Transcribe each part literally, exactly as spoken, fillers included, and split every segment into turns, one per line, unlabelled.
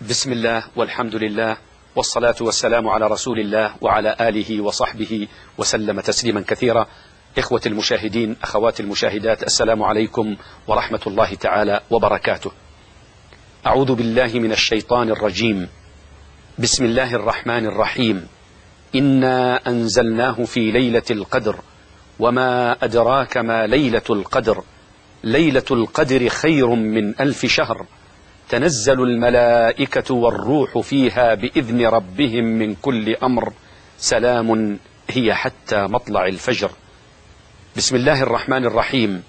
بسم الله والحمد لله والصلاة والسلام على رسول الله وعلى آله وصحبه وسلم تسليما كثيرا. إخوة المشاهدين، أخوات المشاهدات، السلام عليكم ورحمة الله تعالى وبركاته. أعوذ بالله من الشيطان الرجيم. بسم الله الرحمن الرحيم. إنا أنزلناه في ليلة القدر وما أدراك ما ليلة القدر. ليلة القدر خير من ألف شهر، تنزل الملائكة والروح فيها بإذن ربهم من كل أمر، سلام هي حتى مطلع الفجر. بسم الله الرحمن الرحيم.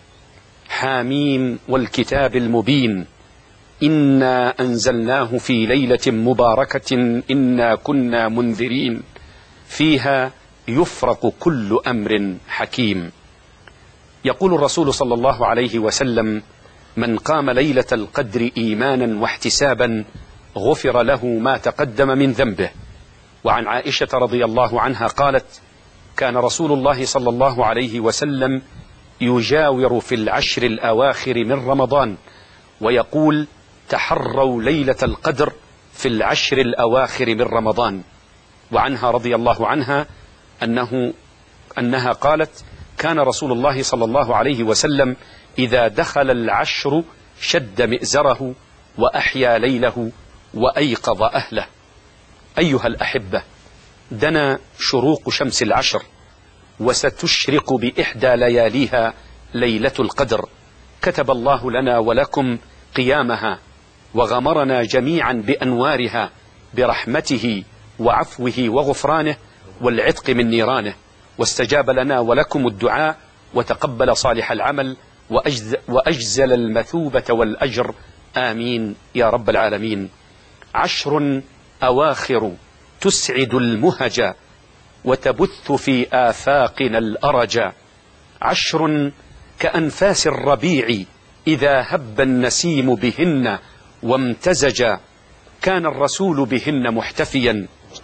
حاميم والكتاب المبين. إنا أنزلناه في ليلة مباركة إنا كنا منذرين فيها يفرق كل أمر حكيم. يقول الرسول صلى الله عليه وسلم: من قام ليلة القدر إيمانا واحتسابا غفر له ما تقدم من ذنبه. وعن عائشة رضي الله عنها قالت: كان رسول الله صلى الله عليه وسلم يجاور في العشر الأواخر من رمضان ويقول: تحروا ليلة القدر في العشر الأواخر من رمضان. وعنها رضي الله عنها أنه أنها قالت: كان رسول الله صلى الله عليه وسلم إذا دخل العشر شد مئزره وأحيا ليله وأيقظ أهله. أيها الأحبة، دنا شروق شمس العشر وستشرق بإحدى لياليها ليلة القدر. كتب الله لنا ولكم قيامها وغمرنا جميعا بأنوارها برحمته وعفوه وغفرانه والعتق من نيرانه، واستجاب لنا ولكم الدعاء وتقبل صالح العمل وأجزل المثوبة والأجر، آمين يا رب العالمين. عشر أواخر تسعد المهجا وتبث في آفاقنا الأرجا. عشر كأنفاس الربيع إذا هب النسيم بهن وامتزجا. كان الرسول بهن محتفيا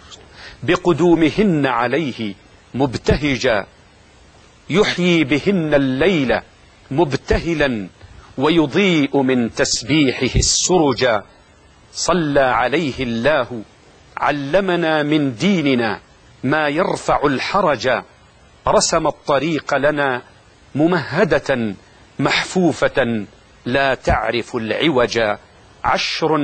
بقدومهن عليه مبتهجا، يحيي بهن الليل مبتهلا ويضيء من تسبيحه السرجا. صلى عليه الله علمنا من ديننا ما يرفع الحرج، رسم الطريق لنا ممهدة محفوفة لا تعرف العوجا. عشر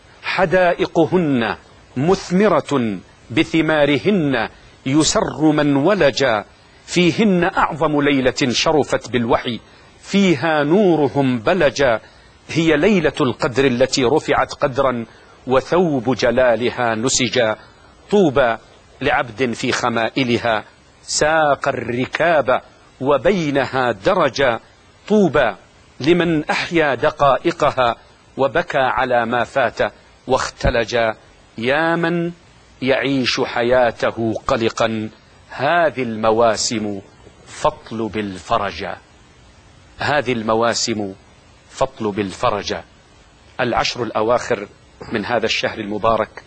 حدائقهن مثمرة بثمارهن يسر من ولجا. فيهن أعظم ليلة شرفت بالوحي فيها نورهم بلجا. هي ليلة القدر التي رفعت قدرا وثوب جلالها نسجا. طوبى لعبد في خمائلها ساق الركاب وبينها درجا. طوبى لمن أحيا دقائقها وبكى على ما فات واختلجا. يا من يعيش حياته قلقا هذه المواسم فاطلب الفرجا. هذه المواسم فاطلب الفرجا. العشر الأواخر من هذا الشهر المبارك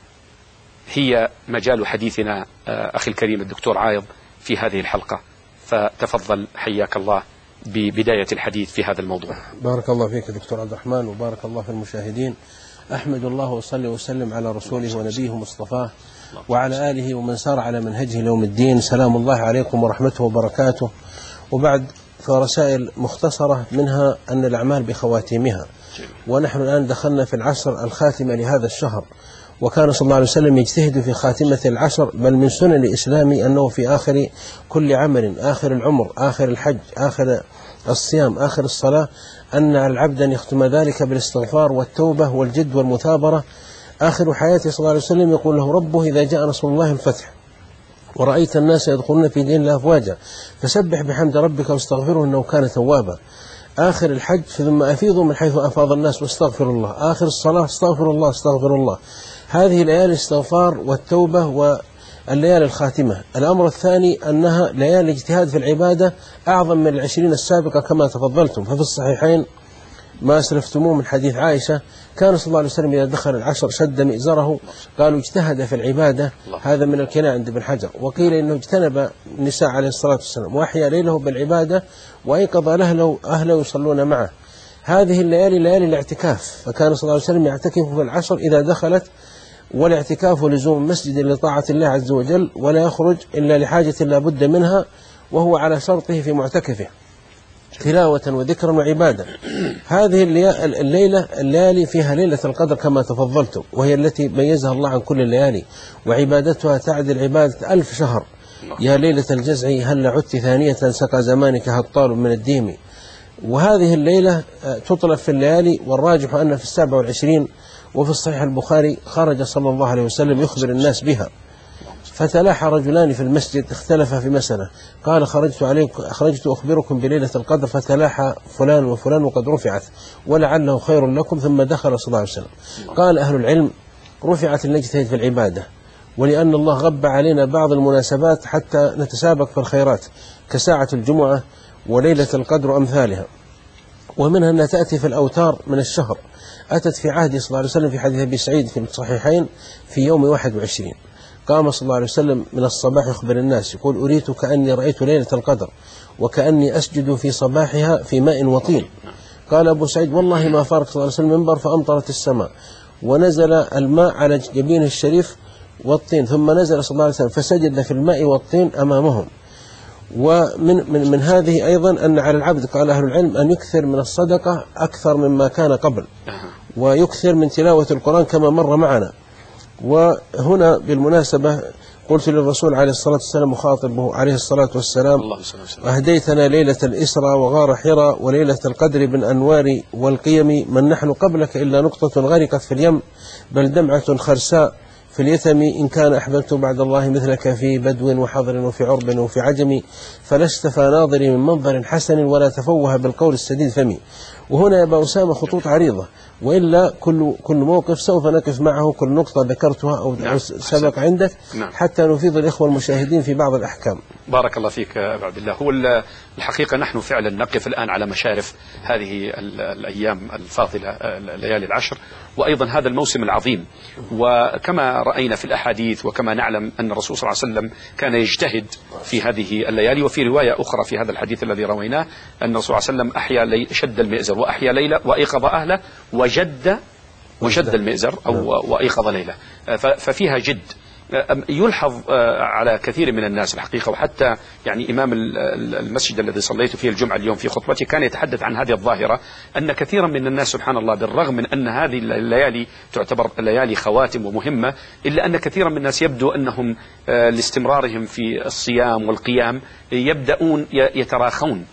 هي مجال حديثنا أخي الكريم الدكتور عايض في هذه الحلقة، فتفضل حياك الله ببداية الحديث في هذا الموضوع.
بارك الله فيك دكتور عبد الرحمن وبارك الله في المشاهدين. أحمد الله وصلي وسلم على رسوله ونبيه مصطفاه وعلى آله ومن سار على منهجه ليوم الدين. سلام الله عليكم ورحمته وبركاته. وبعد، فرسائل مختصرة منها أن الأعمال بخواتيمها، ونحن الآن دخلنا في العشر الخاتمة لهذا الشهر، وكان صلى الله عليه وسلم يجتهد في خاتمة العشر، بل من سنن الإسلام أنه في آخر كل عمل، آخر العمر، آخر الحج، آخر الصيام، آخر الصلاة، أن العبد أن يختم ذلك بالاستغفار والتوبة والجد والمثابرة. آخر حياته صلى الله عليه وسلم يقول له ربه: إذا جاء نصر الله الفتح ورأيت الناس يدخلون في دين الله أفواجا فسبح بحمد ربك واستغفره إنه كان توابا. آخر الحج: ثم أفيضوا من حيث أفاض الناس واستغفر الله. آخر الصلاة: استغفر الله استغفر الله. هذه ليالي الاستغفار والتوبة والليالي الخاتمة. الأمر الثاني أنها ليالي اجتهاد في العبادة أعظم من العشرين السابقة كما تفضلتم. ففي الصحيحين ما أسلفتموه من حديث عائشة: كان صلى الله عليه وسلم إذا دخل العشر شد مئزره. قالوا اجتهد في العبادة، هذا من الكناية عند ابن حجر. وقيل إنه اجتنب النساء عليه الصلاة والسلام وأحيا ليله بالعبادة وأيقظ أهله أهله يصلون معه. هذه الليالي ليالي الاعتكاف، فكان صلى الله عليه وسلم يعتكف في العشر إذا دخلت، والاعتكاف لزوم مسجد لطاعة الله عز وجل، ولا يخرج إلا لحاجة لا بد منها، وهو على شرطه في معتكفه تلاوة وذكرا وعبادة. هذه الليلة الليالي فيها ليلة القدر كما تفضلتم، وهي التي ميزها الله عن كل الليالي، وعبادتها تعدل عبادة ألف شهر. يا ليلة الجزع هل عدت ثانية سقى زمانك هالطالب من الديم. وهذه الليلة تطلب في الليالي، والراجح أن في السابع والعشرين. وفي الصحيح البخاري خرج صلى الله عليه وسلم يخبر الناس بها، فتلاحى رجلان في المسجد اختلفا في مسألة، قال خرجت عليكم خرجت أخبركم بليلة القدر، فتلاحى فلان وفلان وقد رفعت ولعله خير لكم، ثم دخل صلى الله عليه وسلم. قال أهل العلم رفعت لنجتهد في العبادة، ولأن الله غب علينا بعض المناسبات حتى نتسابق في الخيرات كساعة الجمعة وليلة القدر وأمثالها، ومنها أنها تأتي في الأوتار من الشهر. أتت في عهد صلى الله عليه وسلم في حديث أبي سعيد في الصحيحين في يوم واحد وعشرين، قام صلى الله عليه وسلم من الصباح يخبر الناس يقول أريت كأني رأيت ليلة القدر وكأني أسجد في صباحها في ماء وطين. قال أبو سعيد والله ما فارق صلى الله عليه وسلم منبر فأمطرت السماء ونزل الماء على جبينه الشريف والطين، ثم نزل صلى الله عليه وسلم فسجد في الماء والطين أمامهم. ومن من, من هذه أيضا أن على العبد قال أهل العلم أن يكثر من الصدقة أكثر مما كان قبل، ويكثر من تلاوة القرآن كما مر معنا. وهنا بالمناسبة قلت للرسول عليه الصلاة والسلام مخاطبه عليه الصلاة والسلام أهديتنا ليلة الإسراء وغار حراء وليلة القدر بالأنوار والقيم، من نحن قبلك إلا نقطة غرقت في اليم بل دمعة خرساء في اليتم، إن كان أحببت بعد الله مثلك في بدو وحضر وفي عرب وفي عجم، فلست فناظري من منظر حسن ولا تفوه بالقول السديد فمي. وهنا يا أبا أسامة خطوط عريضة، وإلا كل كل موقف سوف نقف معه، كل نقطة ذكرتها أو نعم. سبق عندك نعم. حتى نفيد الإخوة المشاهدين في بعض الأحكام.
بارك الله فيك أبا عبد الله. هو الحقيقة نحن فعلا نقف الآن على مشارف هذه الأيام الفاضلة الليالي العشر، وأيضا هذا الموسم العظيم. وكما رأينا في الأحاديث وكما نعلم أن الرسول صلى الله عليه وسلم كان يجتهد في هذه الليالي. وفي رواية أخرى في هذا الحديث الذي رويناه أن الرسول صلى الله عليه وسلم أحيا لي شد المئزر وأحيا ليلة وأيقظ أهله وجد وشد المئزر أو وأيقظ ليلة، ففيها جد. يلحظ على كثير من الناس الحقيقة، وحتى يعني إمام المسجد الذي صليت فيه الجمعة اليوم في خطبتي كان يتحدث عن هذه الظاهرة، أن كثيرا من الناس سبحان الله بالرغم من أن هذه الليالي تعتبر ليالي خواتم ومهمة، إلا أن كثيرا من الناس يبدو أنهم لاستمرارهم في الصيام والقيام يبدأون يتراخون،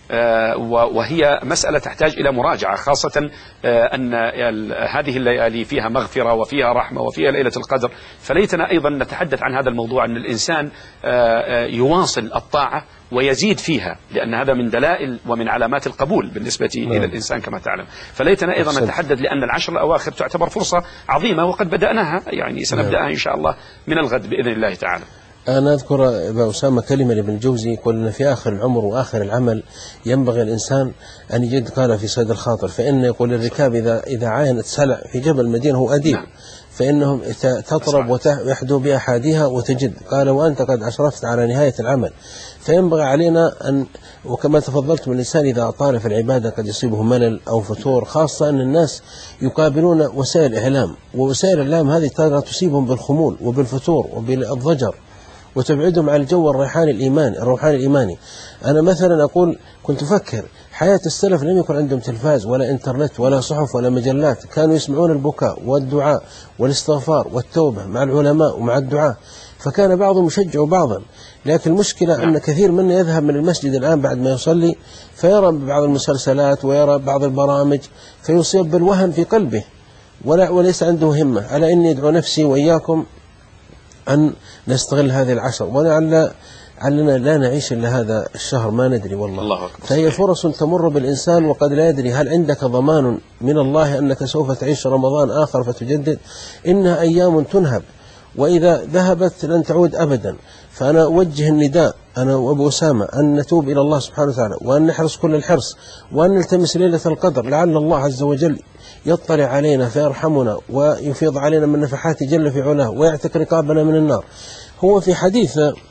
وهي مسألة تحتاج إلى مراجعة، خاصة أن هذه الليالي فيها مغفرة وفيها رحمة وفيها ليلة القدر. فليتنا أيضا نتحدث عن هذا الموضوع، أن الإنسان يواصل الطاعة ويزيد فيها، لأن هذا من دلائل ومن علامات القبول بالنسبة م. إلى الإنسان كما تعلم. فليتنا أيضا نتحدث، لأن العشر الأواخر تعتبر فرصة عظيمة، وقد بدأناها يعني سنبدأها إن شاء الله من الغد بإذن الله تعالى.
أنا أذكر أبا أسامة كلمة لابن الجوزي، قلنا في آخر العمر وآخر العمل ينبغي الإنسان أن يجد قال في صيد الخاطر، فإن يقول الركاب إذا إذا عاينت سلع في جبل المدينة هو أديب نعم. فإنهم تطرب ويحدو بأحاديها وتجد، قال وأنت قد أشرفت على نهاية العمل. فينبغي علينا أن، وكما تفضلت من الإنسان إذا أطال في العبادة قد يصيبه ملل أو فتور، خاصة أن الناس يقابلون وسائل الإعلام، ووسائل الإعلام هذه تصيبهم بالخمول وبالفتور وبالضجر وتبعدهم عن الجو الروحاني الإيماني الروحاني الإيماني. أنا مثلا أقول كنت أفكر حياة السلف لم يكن عندهم تلفاز ولا إنترنت ولا صحف ولا مجلات، كانوا يسمعون البكاء والدعاء والاستغفار والتوبة مع العلماء ومع الدعاء، فكان بعضهم يشجع بعضا. لكن المشكلة أن كثير منا يذهب من المسجد الآن بعد ما يصلي فيرى بعض المسلسلات ويرى بعض البرامج فيصيب بالوهن في قلبه ولا وليس عنده همة. على إني أدعو نفسي وإياكم أن نستغل هذه العشر، ولعل علنا لا نعيش إلا هذا الشهر ما ندري والله الله أكبر. فهي فرص تمر بالإنسان وقد لا يدري هل عندك ضمان من الله أنك سوف تعيش رمضان آخر فتجدد. إنها أيام تنهب وإذا ذهبت لن تعود أبدا. فأنا أوجه النداء أنا وأبو أسامة أن نتوب إلى الله سبحانه وتعالى، وأن نحرص كل الحرص، وأن نلتمس ليلة القدر، لعل الله عز وجل يطلع علينا فيرحمنا ويفيض علينا من نفحات جل في علاه ويعتق رقابنا من النار. هو في حديث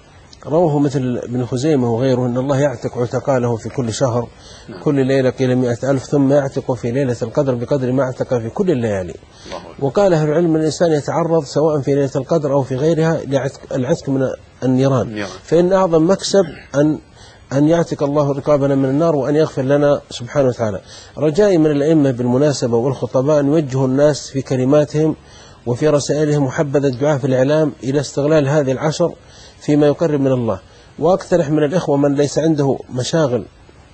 رواه مثل ابن خزيمة وغيره أن الله يعتق عتقاء له في كل شهر كل ليلة قيل مئة ألف، ثم يعتق في ليلة القدر بقدر ما اعتق في كل الليالي. وقال أهل العلم الإنسان يتعرض سواء في ليلة القدر أو في غيرها للعتق من النيران، فإن أعظم مكسب أن أن يعتق الله رقابنا من النار وأن يغفر لنا سبحانه وتعالى. رجائي من الأئمة بالمناسبة والخطباء أن يوجهوا الناس في كلماتهم وفي رسائلهم وحبذا الدعاء في الإعلام إلى استغلال هذه العشر فيما يقرب من الله. وأقترح من الإخوة من ليس عنده مشاغل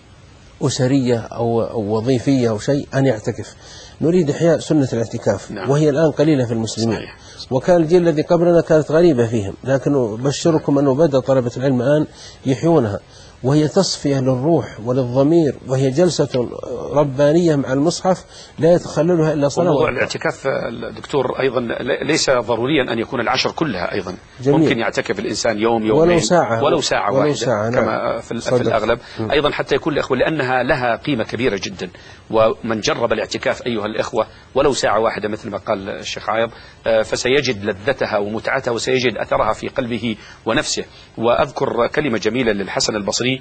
أسرية أو, أو وظيفية أو شيء أن يعتكف. نريد إحياء سنة الاعتكاف، نعم. وهي الآن قليلة في المسلمين، صحيح. وكان الجيل الذي قبلنا كانت غريبة فيهم، لكن أبشركم أنه بدأ طلبة العلم الآن يحيونها، وهي تصفية للروح وللضمير، وهي جلسة ربانية مع المصحف لا يتخللها إلا صلاة.
وموضوع الاعتكاف دكتور أيضا ليس ضروريا أن يكون العشر كلها، أيضا جميل. ممكن يعتكف الإنسان يوم يومين
ولو ساعة
ولو ساعة
ولو
واحدة
ساعة
كما في, في الأغلب م. أيضا حتى يكون الأخوة، لأنها لها قيمة كبيرة جدا. ومن جرب الاعتكاف أيها الأخوة ولو ساعة واحدة مثل ما قال الشيخ عايض فسيجد لذتها ومتعتها وسيجد أثرها في قلبه ونفسه. وأذكر كلمة جميلة للحسن البصري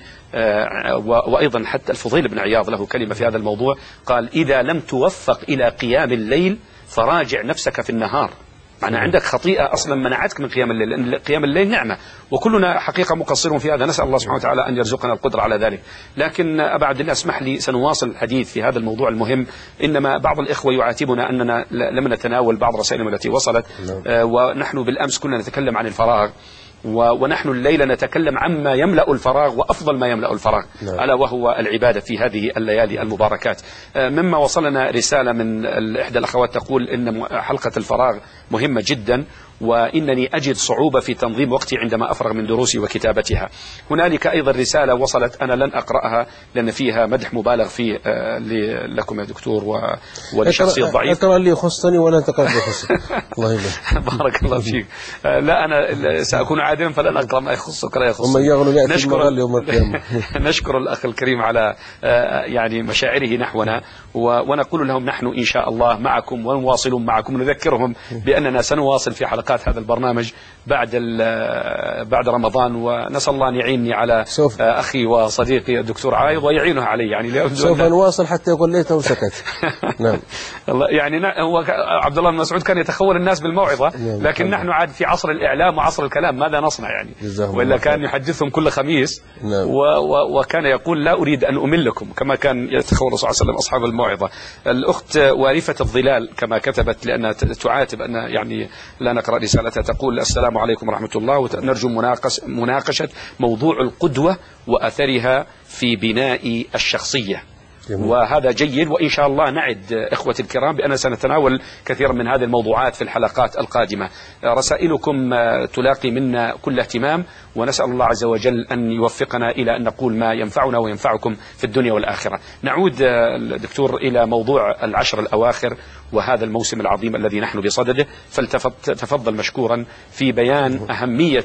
وأيضا حتى الفضيل بن عياض له كلمة في هذا الموضوع، قال: إذا لم توفق إلى قيام الليل فراجع نفسك في النهار. معنى عندك خطيئة أصلا منعتك من قيام الليل، لأن قيام الليل نعمة وكلنا حقيقة مقصرون في هذا، نسأل الله سبحانه وتعالى أن يرزقنا القدرة على ذلك. لكن أبا عبد الله اسمح لي سنواصل الحديث في هذا الموضوع المهم. إنما بعض الإخوة يعاتبنا أننا لم نتناول بعض رسائلهم التي وصلت، آه ونحن بالأمس كنا نتكلم عن الفراغ، ونحن الليلة نتكلم عما يملأ الفراغ وأفضل ما يملأ الفراغ، ألا وهو العبادة في هذه الليالي المباركات. مما وصلنا رسالة من إحدى الأخوات تقول إن حلقة الفراغ مهمة جدا، وإنني أجد صعوبة في تنظيم وقتي عندما أفرغ من دروسي وكتابتها. هنالك أيضا رسالة وصلت أنا لن أقرأها لأن فيها مدح مبالغ فيه لكم يا دكتور ولشخصية ضعيف.
اقرأ اللي يخصني ولا تقرأ اللي يخصك. الله يبارك.
بارك الله فيك. لا أنا سأكون عادلا فلن أقرأ ما يخصك ولا يخصك.
نشكر يوم القيامة.
نشكر الأخ الكريم على يعني مشاعره نحونا، ونقول لهم نحن إن شاء الله معكم ونواصل معكم، نذكرهم بأننا سنواصل في حلقات هذا البرنامج بعد بعد رمضان، ونسأل الله أن يعينني على
سوف.
أخي وصديقي الدكتور عايض ويعينه علي، يعني
سوف نواصل حتى يقول ليته وسكت. نعم.
يعني هو عبد الله بن مسعود كان يتخول الناس بالموعظة، لكن نحن عاد في عصر الإعلام وعصر الكلام، ماذا نصنع يعني؟ وإلا كان يحدثهم كل خميس.
نعم.
وكان يقول لا أريد أن أملكم كما كان يتخول الرسول صلى الله عليه وسلم أصحاب الموعظة. الأخت وارفة الظلال كما كتبت لأنها تعاتب أن يعني لا نقرأ رسالتها، تقول: السلام عليكم ورحمة الله، ونرجو مناقشة موضوع القدوة وأثرها في بناء الشخصية. جميل. وهذا جيد، وإن شاء الله نعد إخوتي الكرام بأننا سنتناول كثيرا من هذه الموضوعات في الحلقات القادمة. رسائلكم تلاقي منا كل اهتمام، ونسأل الله عز وجل أن يوفقنا إلى أن نقول ما ينفعنا وينفعكم في الدنيا والآخرة. نعود دكتور إلى موضوع العشر الأواخر وهذا الموسم العظيم الذي نحن بصدده، فلتفضل مشكورا في بيان أهمية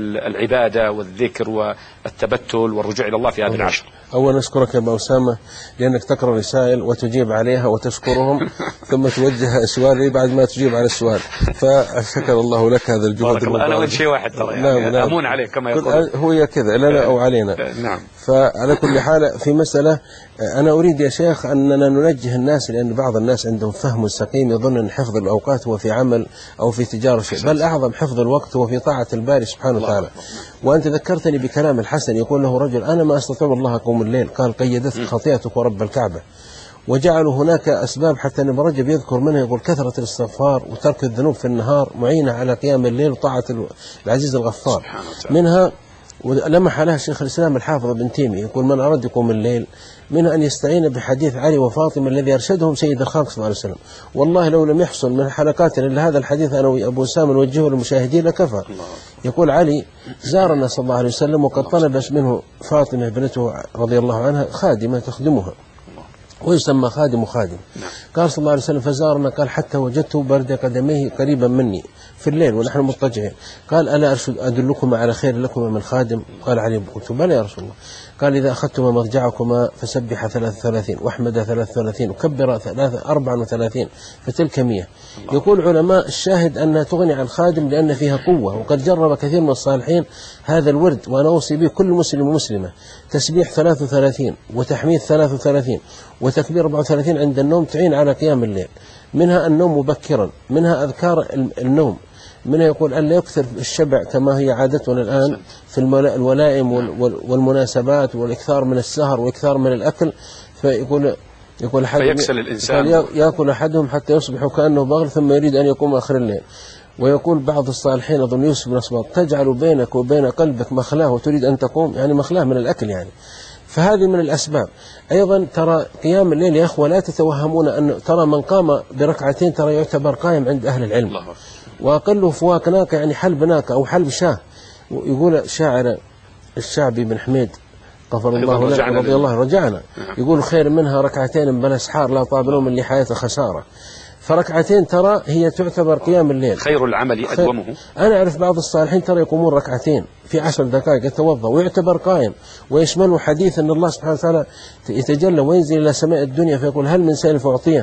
العبادة والذكر والتبتل والرجوع إلى الله في هذه العشر.
أولا أشكرك يا أبا أسامة لأنك تقرأ رسائل وتجيب عليها وتشكرهم ثم توجه سؤال لي بعد ما تجيب على السؤال، فشكر الله لك هذا الجهد.
أنا أود شيء واحد ترى يعني أمون عليك كما يقول،
هو كذا لنا أو علينا.
نعم.
فعلى كل حال في مسألة أنا أريد يا شيخ أننا ننجه الناس، لأن بعض الناس عندهم فهم سقيم يظن أن حفظ الأوقات هو في عمل أو في تجارة شيء، بل أعظم حفظ الوقت هو في طاعة الباري سبحانه وتعالى. وأنت ذكرتني بكلام الحسن يقول له رجل: أنا ما أستطيع الله أقوم الليل، قال: قيدتك خطيئتك ورب الكعبة. وجعلوا هناك أسباب حتى ابن رجب يذكر منها، يقول: كثرة الاستغفار وترك الذنوب في النهار معينة على قيام الليل وطاعة العزيز الغفار. منها ولمح لها شيخ الإسلام الحافظ ابن تيمية يقول: من أراد يقوم الليل منها أن يستعين بحديث علي وفاطمة الذي أرشدهم سيد الخلق صلى الله عليه وسلم. والله لو لم يحصل من حلقاتنا إلا هذا الحديث أنا وأبو أسامة نوجهه للمشاهدين لكفى. يقول علي: زارنا صلى الله عليه وسلم وقد طلبت منه فاطمة بنته رضي الله عنها خادمة تخدمها، ويسمى خادم خادم، قال صلى الله عليه وسلم فزارنا، قال حتى وجدت برد قدميه قريبا مني في الليل ونحن مضطجعين. قال ألا أرشد أدلكما على خير لكما من خادم؟ قال علي قلت بلى يا رسول الله. قال إذا أخذتما مضجعكما فسبح ثلاث وثلاثين واحمد ثلاث وثلاثين وكبر ثلاث أربع وثلاثين فتلك مية. يقول علماء الشاهد أنها تغني عن الخادم لأن فيها قوة، وقد جرب كثير من الصالحين هذا الورد، وأنا أوصي به كل مسلم ومسلمة. تسبيح ثلاث وثلاثين وتحميد ثلاث وثلاثين وتكبير أربع وثلاثين عند النوم تعين على قيام الليل، منها النوم مبكرا، منها أذكار النوم، منها يقول ألا يكثر الشبع كما هي عادتنا الآن في الولائم والمناسبات، والإكثار من السهر والإكثار من الأكل. فيقول يقول
فيكسل الإنسان،
يأكل أحدهم حتى يصبح كأنه بغل ثم يريد أن يقوم آخر الليل. ويقول بعض الصالحين أظن يوسف بن أسباط تجعل بينك وبين قلبك مخلاه وتريد أن تقوم، يعني مخلاه من الأكل يعني. فهذه من الأسباب. أيضا ترى قيام الليل يا أخوة لا تتوهمون أن ترى من قام بركعتين ترى يعتبر قائم عند أهل العلم، وأقله فواك ناقة يعني حلب ناقة أو حلب شاه. يقول شاعر الشعبي بن حميد غفر الله له رضي الله رجعنا، يقول خير منها ركعتين بلا اسحار لا طابلون من لحياته خسارة. فركعتين ترى هي تعتبر قيام الليل،
خير العمل أدومه.
أنا أعرف بعض الصالحين ترى يقومون ركعتين في عشر دقائق يتوضأ ويعتبر قائم، ويشمله حديث أن الله سبحانه وتعالى يتجلى وينزل إلى سماء الدنيا فيقول هل من سائل فأعطيه،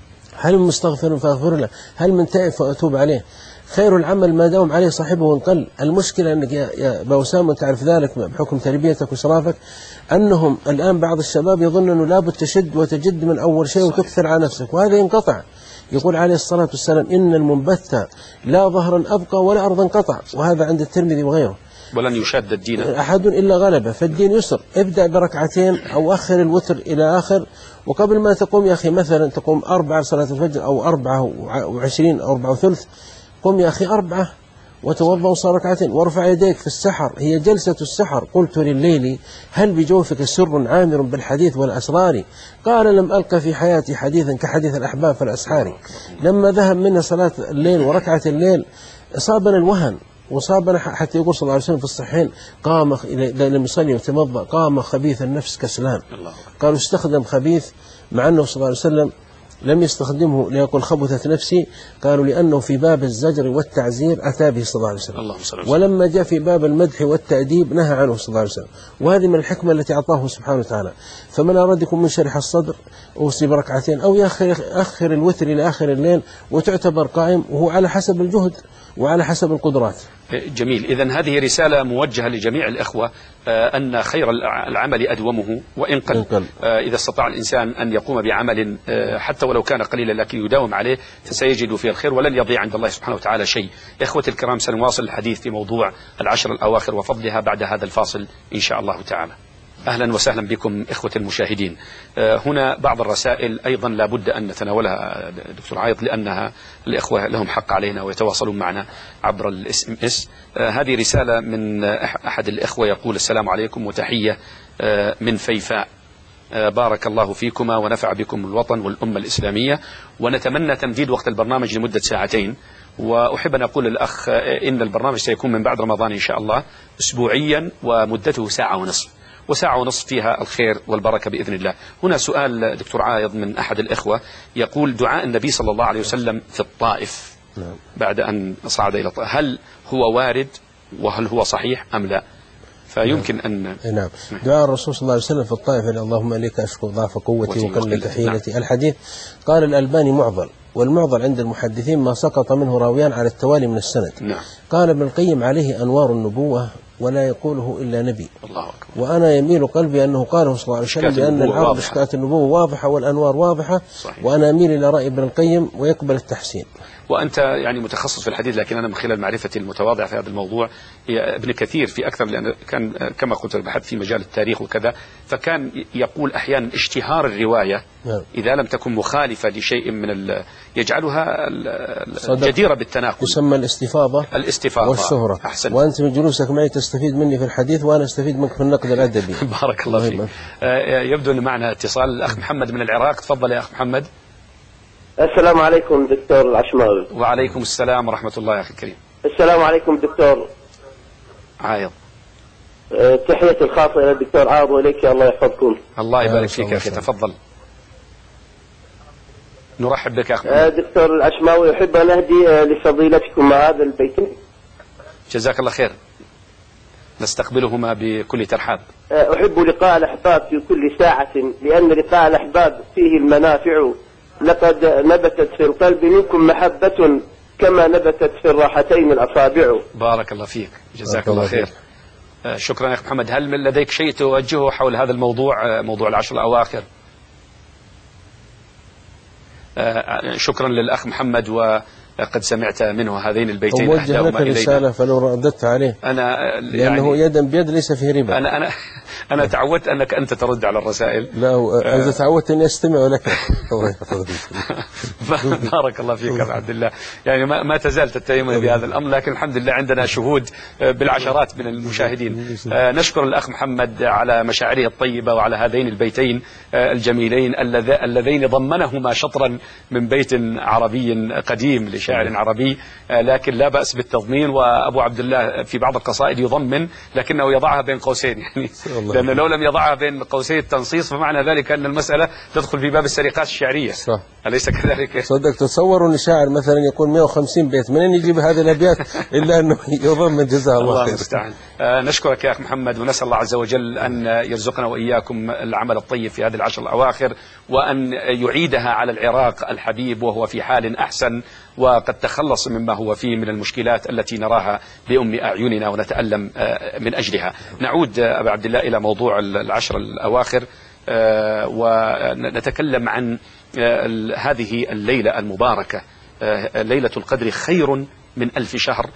هل من مستغفر فأغفر له، هل من تائب فأتوب عليه. خير العمل ما داوم عليه صاحبه انقل. المشكلة أنك يا بوسام تعرف ذلك بحكم تربيتك وإسرافك، أنهم الآن بعض الشباب يظن أنه لابد تشد وتجد من أول شيء وتكثر على نفسك، وهذا ينقطع. يقول عليه الصلاة والسلام إن المنبت لا ظهرا أبقى ولا أرضا قطع، وهذا عند الترمذي وغيره.
ولن يشاد الدين
أحد إلا غلبه، فالدين يسر. ابدأ بركعتين أو أخر الوتر إلى آخر، وقبل ما تقوم يا أخي مثلا تقوم أربعة صلاة الفجر أو أربعة وعشرين أو أربعة وثلث، قم يا أخي أربعة وتوضأ وصار ركعتين وارفع يديك في السحر، هي جلسة السحر. قلت لليل هل بجوفك سر عامر بالحديث والأسرار؟ قال لم ألقى في حياتي حديثا كحديث الأحباب في الأسحار. لما ذهب منا صلاة الليل وركعة الليل أصابنا الوهن، وصابنا حتى يقول صلى الله عليه وسلم في الصحيحين قام لم يصلي وتمضى قام خبيث النفس كسلان. قالوا استخدم خبيث مع أنه صلى الله عليه وسلم لم يستخدمه ليقول خبثت نفسي، قالوا لأنه في باب الزجر والتعزير أتى به صلى الله عليه وسلم، ولما جاء في باب المدح والتأديب نهى عنه صلى الله عليه وسلم. وهذه من الحكمة التي أعطاه سبحانه وتعالى. فمن أرادكم من شرح الصدر أوصي بركعتين أو يأخر أخر الوتر إلى آخر الليل وتعتبر قائم، وهو على حسب الجهد وعلى حسب القدرات.
جميل. إذن هذه رسالة موجهة لجميع الإخوة أن خير العمل أدومه وإن قل. إذا استطاع الإنسان أن يقوم بعمل حتى ولو كان قليلا لكن يداوم عليه فسيجد فيه الخير ولن يضيع عند الله سبحانه وتعالى شيء. إخوتي الكرام سنواصل الحديث في موضوع العشر الأواخر وفضلها بعد هذا الفاصل إن شاء الله تعالى. أهلا وسهلا بكم إخوة المشاهدين. هنا بعض الرسائل أيضا لابد أن نتناولها دكتور عايض لأنها الإخوة لهم حق علينا ويتواصلون معنا عبر الاس ام اس. هذه رسالة من أحد الإخوة يقول السلام عليكم وتحية من فيفاء، بارك الله فيكما ونفع بكم الوطن والأمة الإسلامية، ونتمنى تمديد وقت البرنامج لمدة ساعتين. وأحب أن أقول للأخ إن البرنامج سيكون من بعد رمضان إن شاء الله أسبوعيا ومدته ساعة ونصف، وساعة ونصف فيها الخير والبركة بإذن الله. هنا سؤال دكتور عايض من أحد الإخوة يقول دعاء النبي صلى الله عليه وسلم في الطائف بعد أن صعد إلى الطائف هل هو وارد وهل هو صحيح أم لا؟ فيمكن أن
نعم. دعاء الرسول صلى الله عليه وسلم في الطائف اللهم إليك أشكو ضعف قوتي وقلة حيلتي. نعم. الحديث قال الألباني معضل، والمعضل عند المحدثين ما سقط منه راويان على التوالي من السند. نعم. قال ابن القيم عليه أنوار النبوة ولا يقوله إلا نبي. الله أكبر. وأنا يميل قلبي أنه قاله صلى الله عليه وسلم لأن العرب اشتكت النبوة واضحة والأنوار واضحة. صحيح. وأنا أميل إلى رأي ابن القيم ويقبل التحسين.
وأنت يعني متخصص في الحديث، لكن أنا من خلال معرفتي المتواضعة في هذا الموضوع ابن كثير في أكثر، لأن كان كما قلت البحث في مجال التاريخ وكذا، فكان يقول أحيانا اشتهار الرواية إذا لم تكن مخالفة لشيء من ال... يجعلها جديرة بالتناقض.
يسمى الاستفاضة
الاستفاضة
والشهرة.
أحسن.
وأنت من جلوسك معي تستفيد مني في الحديث وأنا أستفيد منك في النقد الأدبي.
بارك الله فيك. يبدو أن معنا اتصال الأخ محمد من العراق. تفضل يا أخ محمد.
السلام عليكم دكتور العشماوي.
وعليكم السلام ورحمة الله يا أخي الكريم.
السلام عليكم دكتور
عايض.
تحية الخاصة إلى الدكتور عايض وإليك الله يحفظكم.
الله يبارك فيك يا أخي. تفضل. نرحب بك يا أخي
آه، دكتور العشماوي، أحب أن أهدي آه، لفضيلتكم هذا البيتين.
جزاك الله خير، نستقبلهما بكل ترحاب.
آه، أحب لقاء الأحباب في كل ساعة، لأن لقاء الأحباب فيه المنافع. لقد نبتت في القلب منكم محبة كما نبتت في الراحتين الأصابع.
بارك الله فيك، جزاك الله خير. آه، شكرا يا أخي محمد. هل من لديك شيء توجهه حول هذا الموضوع، آه، موضوع العشر الأواخر؟ آه، شكرا للأخ محمد، وقد سمعت منه هذين البيتين.
وجه لك رسالة فلو رددت عليه،
أنا
لأنه
يعني
يدا بيد ليس فيه ربا.
أنا أنا أنا تعودت أنك أنت ترد على الرسائل.
لا، إذا تعودت أني أستمع لك.
بارك الله فيك أبو عبد الله. يعني ما, ما تزال تتهمني بهذا الأمر، لكن الحمد لله عندنا شهود بالعشرات من المشاهدين. نشكر الأخ محمد على مشاعره الطيبة وعلى هذين البيتين الجميلين اللذين ضمنهما شطرا من بيت عربي قديم لشاعر عربي، لكن لا بأس بالتضمين. وأبو عبد الله في بعض القصائد يضمن لكنه يضعها بين قوسين، يعني لأنه لو لم يضعها بين قوسي التنصيص فمعنى ذلك أن المسألة تدخل في باب السرقات الشعرية. صح. أليس كذلك؟
صدق. تصوروا أن شاعر مثلا يكون مئة وخمسين بيت، منين يجيب هذه الأبيات إلا أنه يضمن؟ جزاه الله خير.
المستعان. آه نشكرك يا أخ محمد، ونسأل الله عز وجل أن يرزقنا وإياكم العمل الطيب في هذه العشر الأواخر، وأن يعيدها على العراق الحبيب وهو في حال أحسن، وقد تخلص مما هو فيه من المشكلات التي نراها بأم أعيننا ونتألم من أجلها. نعود أبا عبد الله إلى موضوع العشر الأواخر، ونتكلم عن هذه الليلة المباركة. ليلة القدر خير من ألف شهر،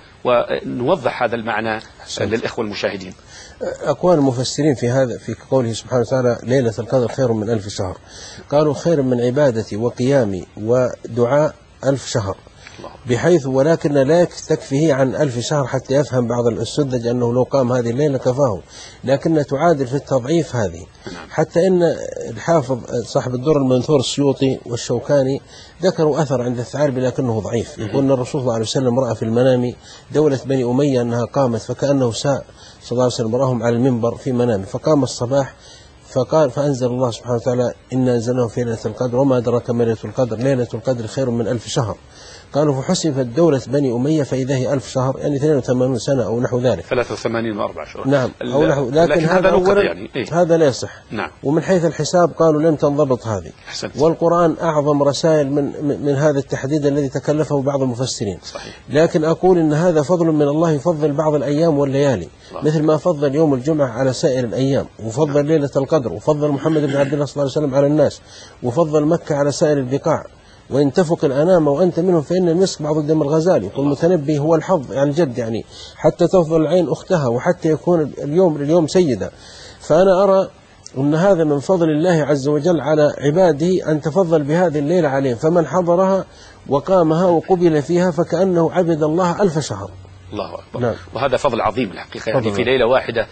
ونوضح هذا المعنى للإخوة المشاهدين.
أقوال المفسرين في هذا في قوله سبحانه وتعالى ليلة القدر خير من ألف شهر، قالوا خير من عبادتي وقيامي ودعاء ألف شهر، بحيث ولكن لا تكفيه عن ألف شهر حتى يفهم بعض السذج أنه لو قام هذه الليلة كفاه، لكن تعادل في التضعيف هذه. حتى إن الحافظ صاحب الدر المنثور السيوطي والشوكاني ذكروا أثر عند الثعالبي لكنه ضعيف، يقول أن الرسول صلى الله عليه وسلم رأى في المنام دولة بني أمية أنها قامت، فكأنه ساء صلى الله عليه وسلم راهم على المنبر في منامه، فقام الصباح فقال فأنزل الله سبحانه وتعالى إنا أنزلناه في ليلة القدر وما أدراك ما ليلة القدر ليلة القدر خير من ألف شهر. قالوا فحسبت دولة بني أمية فإذا هي ألف شهر، يعني اثنين وثمانين سنة أو نحو ذلك،
ثلاثة وثمانين وأربع شهور.
نعم أو نحو، لكن, لكن هذا أولا يعني إيه؟ هذا لا يصح.
نعم.
ومن حيث الحساب قالوا لم تنضبط هذه.
حسنت.
والقرآن أعظم رسائل من من هذا التحديد الذي تكلفه بعض المفسرين.
صحيح.
لكن أقول إن هذا فضل من الله، يفضل بعض الأيام والليالي، الله. مثل ما فضل يوم الجمعة على سائر الأيام، وفضل نعم. ليلة القدر، وفضل محمد بن عبد الله صلى الله عليه وسلم على الناس، وفضل مكة على سائر البقاع. وإن تفق الأنام وأنت منهم فإن المسك بعض الدم الغزالي. يقول المتنبي هو الحظ يعني الجد، يعني حتى تفضل العين أختها وحتى يكون اليوم اليوم سيدة. فأنا أرى أن هذا من فضل الله عز وجل على عباده أن تفضل بهذه الليلة عليهم، فمن حضرها وقامها وقبل فيها فكأنه عبد الله ألف شهر.
الله أكبر.
نعم.
وهذا فضل عظيم الحقيقة، يعني في ليلة واحدة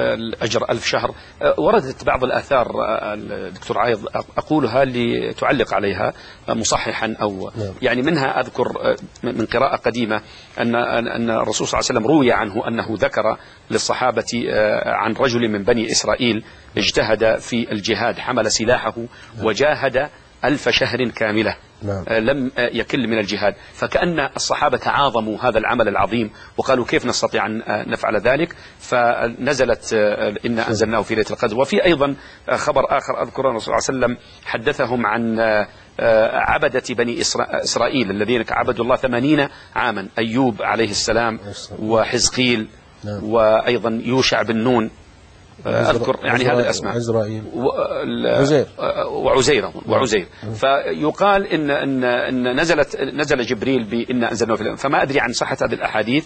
أجر ألف شهر. وردت بعض الآثار الدكتور عايض أقولها لتعلق عليها مصححا أو نعم. يعني منها أذكر من قراءة قديمة أن أن الرسول صلى الله عليه وسلم روي عنه أنه ذكر للصحابة عن رجل من بني إسرائيل اجتهد في الجهاد، حمل سلاحه وجاهد ألف شهر كاملة. نعم. لم يكل من الجهاد، فكأن الصحابة عاظموا هذا العمل العظيم وقالوا كيف نستطيع أن نفعل ذلك، فنزلت إنا أنزلناه في ليلة القدر. وفي أيضا خبر آخر أذكر أن الرسول صلى الله عليه وسلم حدثهم عن عبدة بني إسرائيل الذين عبدوا الله ثمانين عاما، أيوب عليه السلام وحزقيل نعم. وأيضا يوشع بن نون، أذكر يعني هذه الأسماء،
عزرائيل
وعزير وعزير وعزير. فيقال إن إن إن نزلت نزل جبريل بإن أنزلناه في، فما أدري عن صحة هذه الأحاديث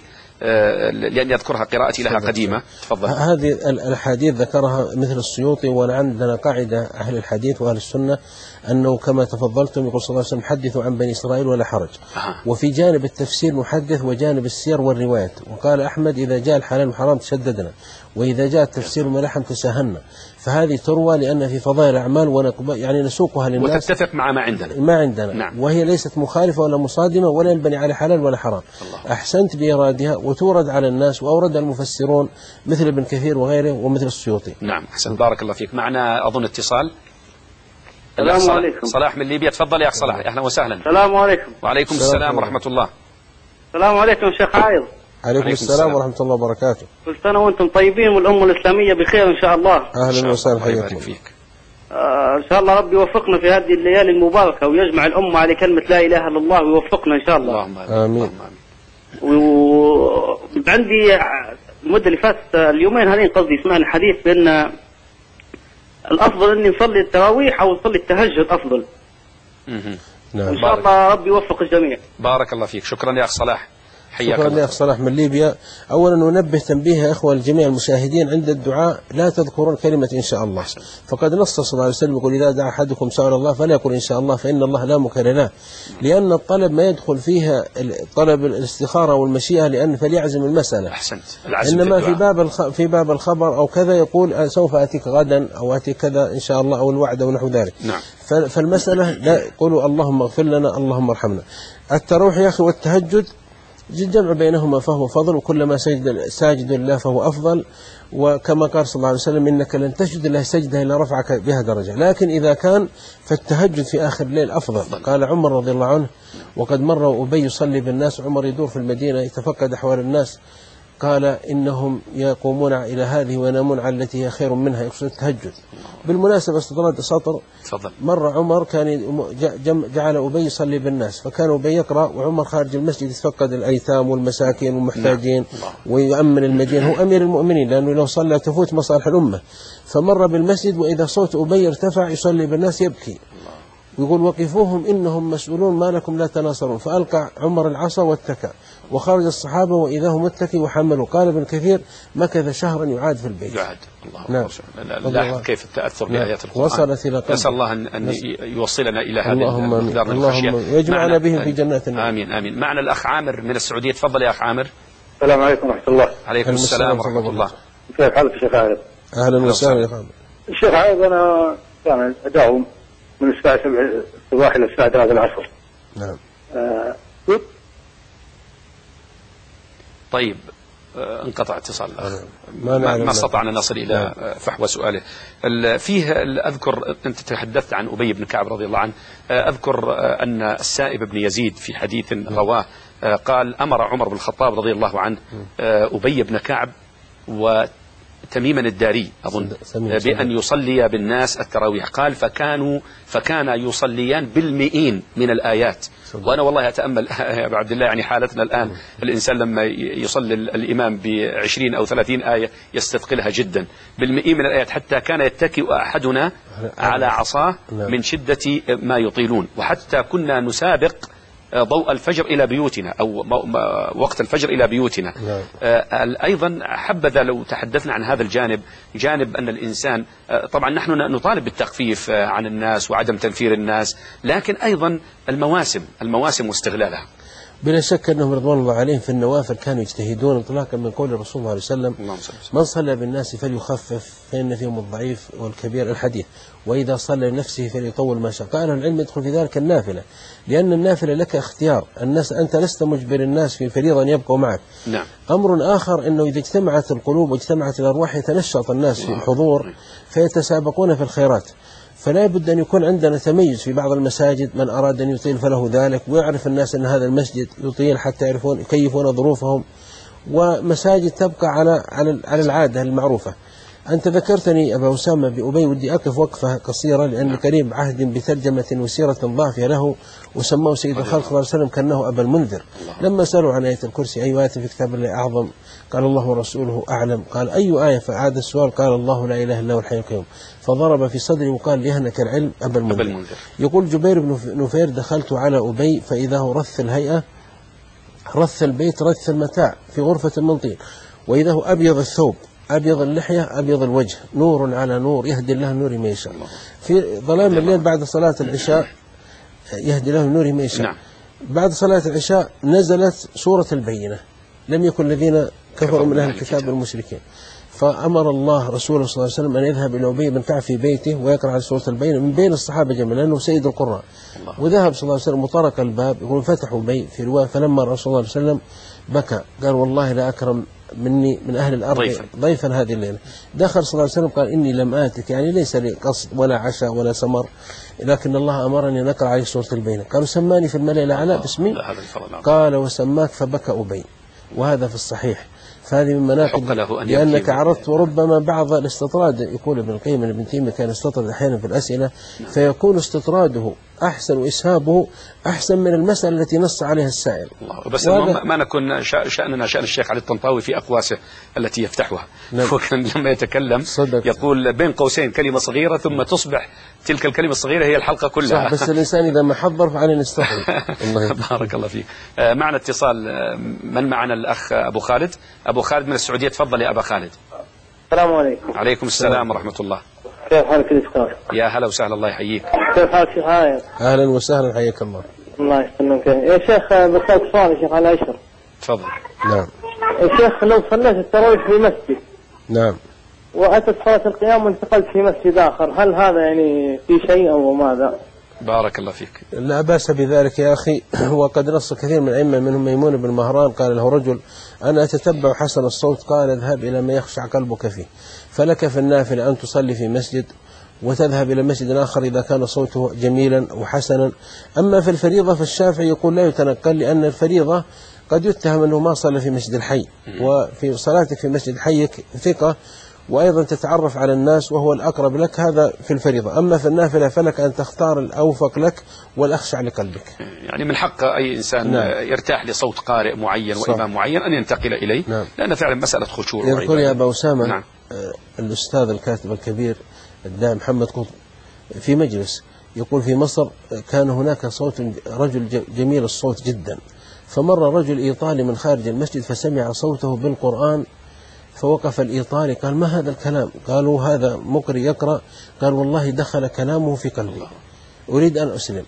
لأن يذكرها قراءتي لها قديمة. تفضل.
هذه الأحاديث ذكرها مثل السيوطي، وعندنا قاعدة أهل الحديث وأهل السنة أنه كما تفضلتم يقول صلى الله عليه وسلم حدثوا عن بني إسرائيل ولا حرج. أه. وفي جانب التفسير محدث وجانب السير والروايات، وقال أحمد إذا جاء الحلال والحرام تشددنا، وإذا جاء التفسير واللحم تساهلنا. فهذه تروى لأن في فضائل الأعمال يعني نسوقها للناس
وتتفق مع ما عندنا
ما عندنا نعم. وهي ليست مخالفة ولا مصادمة ولا ينبني على حلال ولا حرام. الله. أحسنت بإرادها وتورد على الناس، وأورد المفسرون مثل ابن كثير وغيره ومثل السيوطي.
نعم أحسن، بارك الله فيك. معنا أظن اتصال.
السلام عليكم.
صلاح من ليبيا، تفضل يا أخ صلاح. أهلا وسهلا.
السلام عليكم.
وعليكم السلام ورحمة الله.
السلام عليكم شيخ عايض.
عليكم السلام ورحمة الله وبركاته.
كل سنة وأنتم طيبين والأمة الإسلامية بخير إن شاء الله.
أهلا وسهلا، حياكم
فيك.
آه إن شاء الله ربي يوفقنا في هذه الليالي المباركة ويجمع الأمة على كلمة لا إله إلا الله ويوفقنا إن شاء الله.
اللهم
آمين.
وعندي المدة اللي فاتت اليومين هذين قصدي سمعنا حديث بأن الأفضل إني نصلي التراويح أو نصلي التهجد أفضل.
نعم.
إن شاء الله ربي يوفق الجميع.
بارك الله فيك. شكرا يا أخ صلاح. حياك
شكرا
الله.
يا أخ صلاح من ليبيا. أولا ننبه تنبيه يا إخوة الجميع المشاهدين عند الدعاء لا تذكرون كلمة إن شاء الله، فقد نص صلى الله عليه وسلم يقول إذا دعا أحدكم سأل الله فلا يقول إن شاء الله فإن الله لا مكر له، لأن الطلب ما يدخل فيها طلب الاستخارة والمشيئة، لأن فليعزم المسألة.
أحسنت. العزم
إنما
في,
في باب الخ... في باب الخبر أو كذا يقول سوف أتيك غدا أو أتيك كذا إن شاء الله أو الوعد أو نحو ذلك.
نعم.
ف... فالمسألة لا يقولوا اللهم اغفر لنا اللهم ارحمنا. التراويح يا أخي والتهجد الجمع بينهما فهو فضل، وكلما سجد ساجد الله فهو أفضل، وكما قال صلى الله عليه وسلم إنك لن تسجد الله سجدة إلا رفعك بها درجة، لكن إذا كان فالتهجد في آخر الليل أفضل. قال عمر رضي الله عنه وقد مر أبي يصلي بالناس، عمر يدور في المدينة يتفقد أحوال الناس، قال إنهم يقومون إلى هذه وينامون على التي هي خير منها، يقصد التهجد. بالمناسبة استطرد سطر، مر عمر كان جعل أبي يصلي بالناس، فكان أبي يقرأ وعمر خارج المسجد يتفقد الأيتام والمساكين والمحتاجين ويؤمن المدينة، هو أمير المؤمنين لأنه لو صلى تفوت مصالح الأمة. فمر بالمسجد وإذا صوت أبي ارتفع يصلي بالناس يبكي ويقول وقفوهم إنهم مسؤولون ما لكم لا تناصرون، فألقى عمر العصا واتكى وخرج الصحابة وإذا هم متكي وحملوا. قال ابن كثير مكث شهرا يعاد في البيت.
يعاد. الله
نعم.
لاحظ كيف التأثر بآيات القرآن.
وصلت إلى قلب.
نسأل الله أن, أن يوصلنا إلى هذه
المقدار من الخشية ويجمعنا بهم في جنات النعيم.
آمين آمين. معنا الأخ عامر من السعودية، تفضل يا أخ عامر.
السلام عليكم ورحمة الله.
عليكم السلام ورحمة الله.
كيف حالك يا شيخ عايض؟
أهلا وسهلا يا عامر.
الشيخ عايض أنا يعني أداوم من الساعة سبع الصباح إلى الساعة ثلاثة العصر.
نعم.
آه
طيب آه انقطع اتصال الأخ.
ما,
ما, ما استطعنا نصل إلى فحوى سؤاله. فيه أذكر أنت تحدثت عن أبي بن كعب رضي الله عنه، أذكر أن السائب بن يزيد في حديث رواه قال أمر عمر بن الخطاب رضي الله عنه أبي بن كعب وتميما الداري أظن بأن يصلي بالناس التراويح، قال فكانوا فكان يصليان بالمئين من الآيات. وأنا والله أتأمل يا أبو عبد الله يعني حالتنا الآن، الإنسان لما يصلي الإمام بعشرين أو ثلاثين آية يستثقلها جدا بالمئين من الآيات، حتى كان يتكئ أحدنا على عصاه من شدة ما يطيلون، وحتى كنا نسابق ضوء الفجر إلى بيوتنا أو وقت الفجر إلى بيوتنا. أيضا حبذا لو تحدثنا عن هذا الجانب، جانب أن الإنسان طبعا نحن نطالب بالتخفيف عن الناس وعدم تنفير الناس، لكن أيضا المواسم المواسم واستغلالها.
بلا شك أنهم رضوان الله عليهم في النوافل كانوا يجتهدون انطلاقا من قول الرسول صلى الله عليه وسلم من صلى بالناس فليخفف فإن فيهم الضعيف والكبير الحديث، وإذا صلى لنفسه فليطول ما شاء. قال العلم يدخل في ذلك النافلة، لأن النافلة لك اختيار، الناس أنت لست مجبر الناس في فريضة أن يبقوا معك.
نعم.
أمر آخر أنه إذا اجتمعت القلوب واجتمعت الأرواح يتنشط الناس في الحضور فيتسابقون في الخيرات، فلا بد أن يكون عندنا تميز في بعض المساجد، من أراد أن يطيل فله ذلك، ويعرف الناس أن هذا المسجد يطيل حتى يعرفون يكيفون ظروفهم، ومساجد تبقى على على العادة المعروفة. أنت ذكرتني أبا أسامة بأبي، ودي أقف وقفة قصيرة لأن قريب عهد بترجمة وسيرة ضافية له وسماه سيد الخلق صلى الله عليه وسلم كأنه أبا المنذر. لما سألوا عن آية الكرسي أي آية في كتاب الله أعظم، قال الله ورسوله أعلم، قال أي آية، فعاد السؤال قال الله لا إله إلا هو الحي القيوم، فضرب في صدري وقال ليهنك العلم أبا المنذر. يقول جبير بن نفير دخلت على أبي فإذا هو رث الهيئة رث البيت رث المتاع في غرفة من طين، وإذا هو أبيض الثوب أبيض اللحية أبيض الوجه، نور على نور يهدي الله نور ما يشاء. في ظلام الليل بعد صلاة العشاء يهدي الله نور ما يشاء. بعد صلاة العشاء نزلت سورة البينة، لم يكن الذين كفروا من أهل الكتاب المشركين، فأمر الله رسوله صلى الله عليه وسلم أن يذهب إلى أبي بن كعب في بيته ويقرأ على سورة البينة من بين الصحابة جميعا لأنه سيد القراء. وذهب صلى الله عليه وسلم وطرق الباب، يقول فتحوا أبي في رواية فلما رأى صلى الله عليه وسلم بكى، قال والله لا أكرم مني من أهل الأرض ضيفا, ضيفا هذه الليلة. دخل صلى الله عليه وسلم قال إني لم آتك، يعني ليس لي قصد ولا عشاء ولا سمر، لكن الله أمرني أن أقرأ عليه سورة البينة. قالوا سماني في الملأ الأعلى باسمي، قال وسماك فبكى أبي، وهذا في الصحيح. فهذه من مناقب لأنك عرضت. وربما بعض الاستطراد، يقول ابن القيم ابن تيمية كان يستطرد أحيانا في الأسئلة فيكون استطراده أحسن وإسهابه أحسن من المسألة التي نص عليها السائل.
بس ما, ما نكون شأننا شأن الشيخ علي الطنطاوي في أقواسه التي يفتحها. نعم. وكان لما يتكلم صدق. يقول بين قوسين كلمة صغيرة ثم تصبح تلك الكلمة الصغيرة هي الحلقة كلها.
صح، بس الإنسان إذا ما حضر فعليه نستطرد.
بارك الله فيك. معنا اتصال. من معنا؟ الأخ أبو خالد. أبو خالد من السعودية، تفضل يا أبا خالد.
السلام عليكم.
عليكم السلام ورحمة الله.
كيف حالك الأستاذ؟
يا هلا وسهلا، الله يحييك.
كيف حالك شيخ عايض؟
أهلا وسهلا، حياك الله.
الله يسلمك يا شيخ. بسألك سؤال يا شيخ على عشر.
تفضل.
نعم
يا شيخ، لو صليت التراويح في مسجد
نعم
وأتت صلاة القيام وانتقلت في مسجد آخر، هل هذا يعني في شيء أو ماذا؟
بارك الله فيك.
لا بأس بذلك يا أخي. وقد نص كثير من الأئمة منهم ميمون بن مهران قال له رجل أنا أتتبع حسن الصوت، قال اذهب إلى ما يخشع قلبك فيه، فلك في النافلة أن تصلي في مسجد وتذهب إلى مسجد آخر إذا كان صوته جميلا وحسنا. أما في الفريضة فالشافعي يقول لا يتنقل، لأن الفريضة قد يتهم أنه ما صلى في مسجد الحي، وفي صلاتك في مسجد حيك ثقة، وأيضا تتعرف على الناس وهو الأقرب لك، هذا في الفريضة. أما في النافلة فلك أن تختار الأوفق لك والأخشع لقلبك.
يعني من حق أي إنسان نعم. يرتاح لصوت قارئ معين صح. وإمام معين أن ينتقل إليه نعم. لأن فعلا مسألة خشوع.
يقول يا أبا أسامة
نعم.
الأستاذ الكاتب الكبير الداعي محمد قطب في مجلس يقول في مصر كان هناك صوت رجل جميل الصوت جدا، فمر رجل إيطالي من خارج المسجد فسمع صوته بالقرآن، فوقف الإيطالي قال ما هذا الكلام؟ قالوا هذا مقري يقرأ. قال والله دخل كلامه في قلبي، أريد أن أسلم.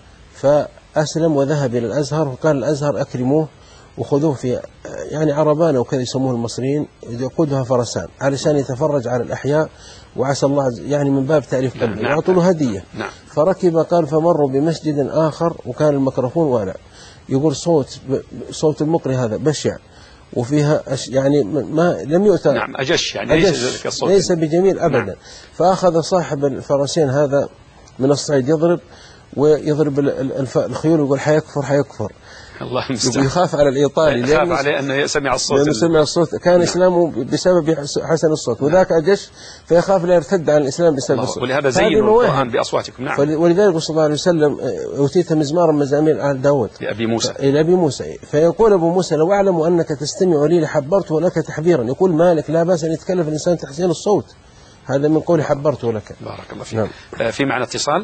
فأسلم وذهب إلى الأزهر، وقال الأزهر أكرموه وخذوه في يعني عربانة وكذا يسموه المصريين، يقودها فرسان علشان يتفرج على الأحياء، وعسى الله يعني من باب تأليف قلبه، وأعطوا له هدية. نعم. فركب قال فمروا بمسجد آخر وكان الميكروفون وأنا يقول صوت صوت المقري هذا بشع، وفيها يعني ما لم يؤتى.
نعم أجش يعني
أجش ليس, ليس بجميل أبدا. نعم. فأخذ صاحب الفرسين هذا من الصعيد يضرب ويضرب الخيول ويقول حيكفر حيكفر.
الله المستعان.
يخاف على الإيطالي
يخاف عليه أنه سمع الصوت
لأنه سمع الصوت، كان إسلامه بسبب حسن الصوت، وذاك أجش فيخاف لا يرتد عن الإسلام بسبب الصوت.
ولهذا زينوا القرآن بأصواتكم. نعم.
ولذلك صلى الله عليه وسلم أوتيت مزمارا مزامير آل داود
لأبي موسى
إلى أبي موسى، فيقول أبو موسى لو أعلم أنك تستمع لي لحبرته لك تحبيرا. يقول مالك لا بأس أن يتكلف الإنسان تحسين الصوت، هذا من قول حبرته لك.
بارك الله فيك. نعم. في معنى اتصال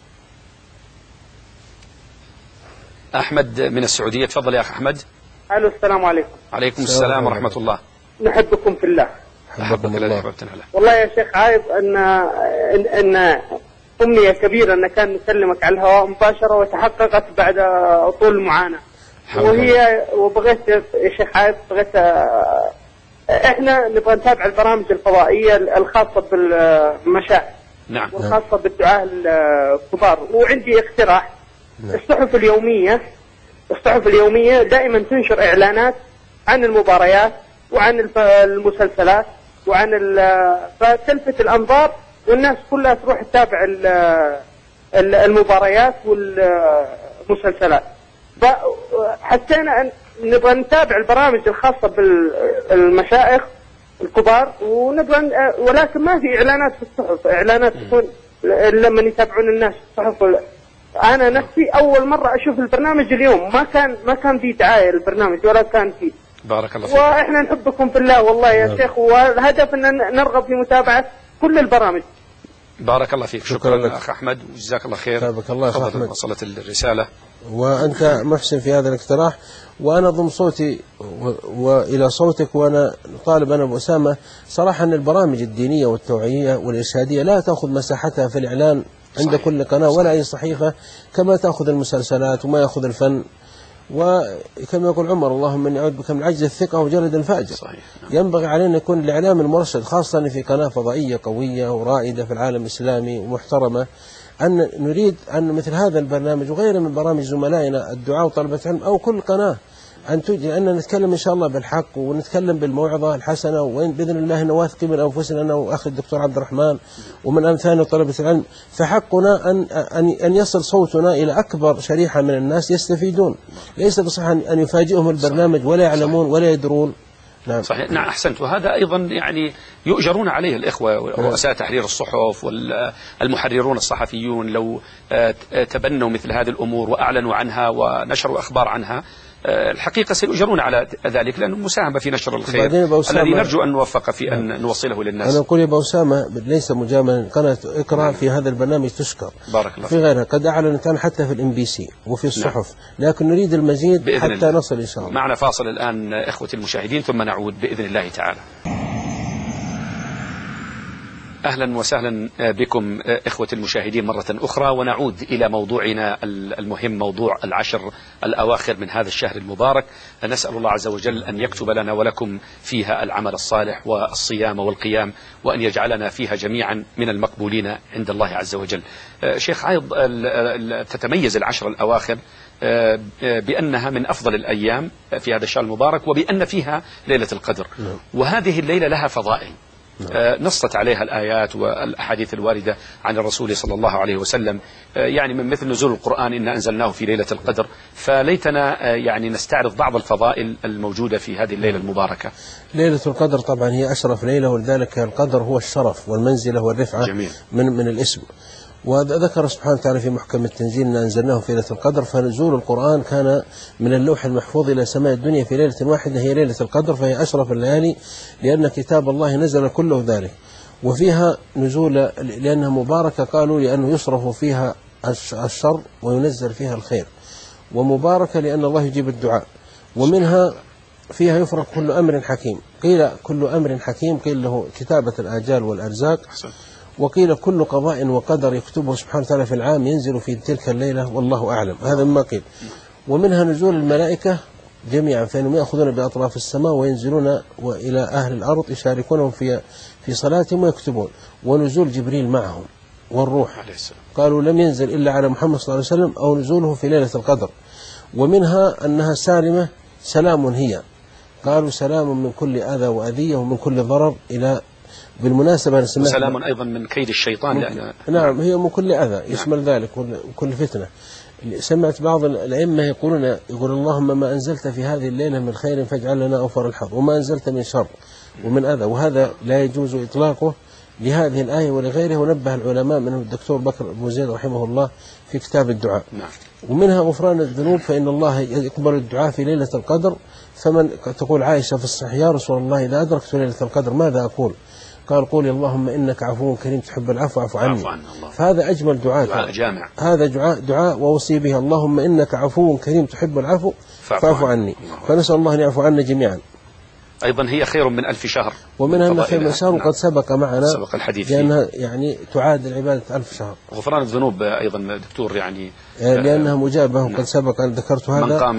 أحمد من السعودية، تفضل يا أخي أحمد.
ألو السلام عليكم.
عليكم السلام ورحمة الله.
نحبكم في الله.
أحبكم الله.
والله يا شيخ عايض أن أن أمنية كبيرة أن كان نكلمك على الهواء مباشرة وتحققت بعد طول المعاناة، وهي وبغيت يا شيخ عايض بغيت إحنا نبغى نتابع البرامج الفضائية الخاصة بالمشايخ
نعم.
والخاصة بالدعاة الكبار، وعندي اقتراح. الصحف اليومية الصحف اليومية دائما تنشر إعلانات عن المباريات وعن المسلسلات وعن فتلفت الأنظار، والناس كلها تروح تتابع المباريات والمسلسلات. فحسينا أن نبغى نتابع البرامج الخاصة بالمشايخ الكبار ونبغى، ولكن ما في إعلانات في الصحف، إعلانات تكون لما يتابعون الناس في الصحف. أنا نفسي أول مرة أشوف البرنامج اليوم، ما كان ما كان في دعاية للبرنامج ولا كان في.
بارك الله فيك.
وإحنا نحبكم في الله والله يا نعم. شيخ، والهدف أن نرغب في متابعة كل البرامج.
بارك الله فيك. شكرا, شكرا لك أخ أحمد وجزاك الله خير.
بارك الله أخ أحمد.
وصلت الرسالة
وأنت محسن في هذا الاقتراح، وأنا ضم صوتي وإلى صوتك، وأنا طالب أنا أبو أسامة صراحة أن البرامج الدينية والتوعية والإرشادية لا تأخذ مساحتها في الإعلان عند صحيح. كل قناة ولا أي صحيفة كما تأخذ المسلسلات وما يأخذ الفن، وكما يقول عمر اللهم إني أعوذ بك من عجز الثقة وجلد الفاجر. صحيح. ينبغي علينا يكون الإعلام المرشد، خاصة في قناة فضائية قوية ورائدة في العالم الإسلامي ومحترمة، أن نريد أن مثل هذا البرنامج وغيره من برامج زملائنا الدعاء وطلبة العلم أو كل قناة أن أن نتكلم إن شاء الله بالحق ونتكلم بالموعظة الحسنة، وين بإذن الله نواثق من أنفسنا أنا وأخي الدكتور عبد الرحمن ومن أمثالنا طلبة العلم، فحقنا أن أن أن يصل صوتنا إلى أكبر شريحة من الناس يستفيدون. ليس بصح أن يفاجئهم البرنامج ولا يعلمون ولا يدرون.
نعم صحيح. نعم أحسنت. وهذا أيضا يعني يؤجرون عليه الإخوة ورؤساء تحرير الصحف والمحررون الصحفيون لو تبنوا مثل هذه الأمور وأعلنوا عنها ونشروا أخبار عنها، الحقيقة سيؤجرون على ذلك، لأنه مساهمة في نشر الخير الذي نرجو أن نوفق في أن نوصله للناس.
أنا أقول يا أبو أسامة ليس مجاملا، قناة إقرأ في هذا البرنامج تشكر
بارك الله
في غيرها، قد أعلنت عنها حتى في الإم بي سي وفي الصحف. نعم. لكن نريد المزيد حتى الله. نصل إن شاء الله.
معنا فاصل الآن إخوتي المشاهدين ثم نعود بإذن الله تعالى. أهلا وسهلا بكم إخوة المشاهدين مرة أخرى، ونعود إلى موضوعنا المهم، موضوع العشر الأواخر من هذا الشهر المبارك. نسأل الله عز وجل أن يكتب لنا ولكم فيها العمل الصالح والصيام والقيام، وأن يجعلنا فيها جميعا من المقبولين عند الله عز وجل. شيخ عايض، تتميز العشر الأواخر بأنها من أفضل الأيام في هذا الشهر المبارك، وبأن فيها ليلة القدر، وهذه الليلة لها فضائل نصت عليها الآيات والأحاديث الواردة عن الرسول صلى الله عليه وسلم، يعني من مثل نزول القرآن إنا أنزلناه في ليلة القدر. فليتنا يعني نستعرض بعض الفضائل الموجودة في هذه الليلة المباركة.
ليلة القدر طبعا هي أشرف ليلة، ولذلك القدر هو الشرف والمنزلة والرفعة جميل. من من الاسم. وذكر سبحانه وتعالى في محكم التنزيل إن أنزلناه في ليلة القدر، فنزول القرآن كان من اللوح المحفوظ إلى سماء الدنيا في ليلة واحدة هي ليلة القدر، فهي أشرف الليالي لأن كتاب الله نزل كله ذلك. وفيها نزول لأنها مباركة، قالوا لأنه يصرف فيها الشر وينزل فيها الخير، ومباركة لأن الله يجيب الدعاء. ومنها فيها يفرق كل أمر حكيم، قيل كل أمر حكيم قيل له كتابة الآجال والأرزاق، وقيل كل قضاء وقدر يكتبه سبحانه وتعالى في العام ينزل في تلك الليلة والله أعلم، هذا ما قيل. ومنها نزول الملائكة جميعا، فإنهم يأخذون بأطراف السماء وينزلون إلى أهل الأرض يشاركونهم في في صلاتهم ويكتبون، ونزول جبريل معهم والروح، قالوا لم ينزل إلا على محمد صلى الله عليه وسلم أو نزوله في ليلة القدر. ومنها أنها سالمة سلام هي، قالوا سلام من كل أذى وأذية ومن كل ضرر، إلى بالمناسبة
سلام أيضا من كيد الشيطان، لأن
نعم هي من كل أذى يشمل نعم. ذلك وكل فتنة. سمعت بعض الأئمة يقولون يقول اللهم ما أنزلت في هذه الليلة من خير فاجعل لنا أوفر الحظ، وما أنزلت من شر ومن أذى، وهذا لا يجوز إطلاقه لهذه الآية ولغيره. ونبه العلماء منهم الدكتور بكر أبو زيد رحمه الله في كتاب الدعاء. نعم. ومنها غفران الذنوب، فإن الله يقبل الدعاء في ليلة القدر. فمن تقول عائشة في الصحيح يا رسول الله إذا أدركت ليلة القدر ماذا أقول؟ قال قولي اللهم إنك عفو كريم تحب العفو عفو عني. فهذا أجمل دعاء،
دعاء جامع،
هذا دعاء دعاء ووصي به اللهم إنك عفو كريم تحب العفو فاعفو عني. فنسأل الله أن يعفو عنا جميعا.
أيضا هي خير من ألف شهر،
ومنها أن خير من شهر، وقد سبق معنا
سبق الحديث
لأنها يعني تعادل عبادة ألف شهر.
غفران الذنوب أيضا دكتور يعني
لأنها مجابة، وقد سبق أن ذكرت هذا.
من قام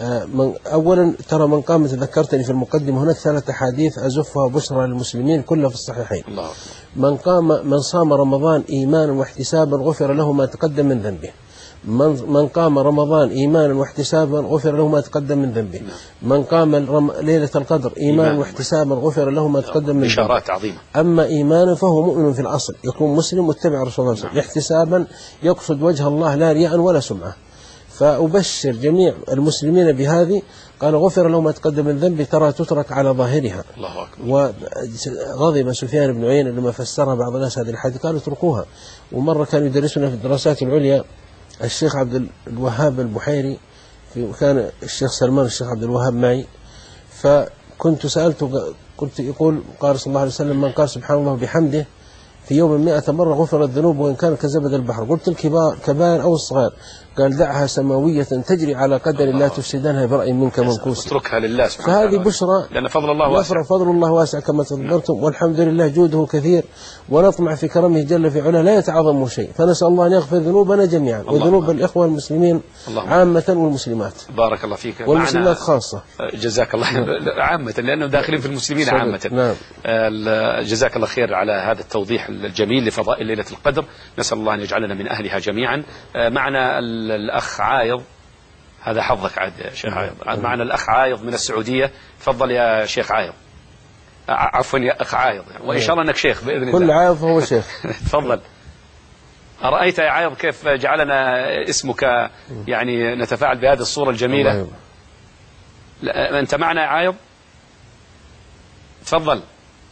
من أولا ترى من قام تذكرتني في المقدمة هناك ثلاث أحاديث أزفها بشرى للمسلمين كلها في الصحيحين. الله. من قام من صام رمضان إيمانا واحتسابا غفر له ما تقدم من ذنبه. من من قام رمضان إيمانا واحتسابا غفر له ما تقدم من ذنبه. من قام ليلة القدر إيمانا واحتسابا غفر له ما تقدم من ذنبه.
بشارات عظيمة.
أما إيمانا فهو مؤمن في الأصل، يكون مسلم متبع رسول الله صلى الله عليه وسلم. احتسابا يقصد وجه الله لا رياء ولا سمعة. فأبشر جميع المسلمين بهذه، قال غفر له ما تقدم من ذنبه، ترى تترك على ظاهرها. الله أكبر. وغضب سفيان بن عيينة لما فسرها بعض الناس هذه الحديث، قالوا اتركوها. ومرة كانوا يدرسنا في الدراسات العليا الشيخ عبد الوهاب البحيري، كان الشيخ سلمان الشيخ عبد الوهاب معي، فكنت سألته قلت يقول قال صلى الله عليه وسلم من قال سبحان الله بحمده في يوم مئة مرة غفر الذنوب وإن كان كزبد البحر. قلت الكبار كبائر أو الصغار؟ قال دعها سماوية تجري على قدر لا تفسدنها برأي منك منكوس.
اتركها لله سبحانه وتعالى،
فهذه بشرى،
لأن فضل الله واسع.
فضل الله واسع كما تفضلتم، والحمد لله جوده كثير، ونطمع في كرمه جل في علاه لا يتعظم شيء. فنسأل الله أن يغفر ذنوبنا جميعا وذنوب الإخوة المسلمين عامة والمسلمات.
بارك الله فيك.
والمسلمات خاصة.
جزاك الله عامة، لأنهم داخلين في المسلمين عامة.
نعم.
جزاك الله خير على هذا التوضيح الجميل لفضائل ليلة القدر. نسأل الله أن يجعلنا من أهلها جميعا. معنا الأخ عايض هذا حظك عاد يا شيخ عايض. معنا الأخ عايض من السعودية. تفضل يا شيخ عايض. عفوا يا أخ عايض، وإن شاء الله أنك شيخ بإذن الله.
كل عايض هو شيخ.
تفضل. أرأيت يا عايض كيف جعلنا اسمك يعني نتفاعل بهذه الصورة الجميلة؟ لا أنت معنا يا عايض؟ تفضل.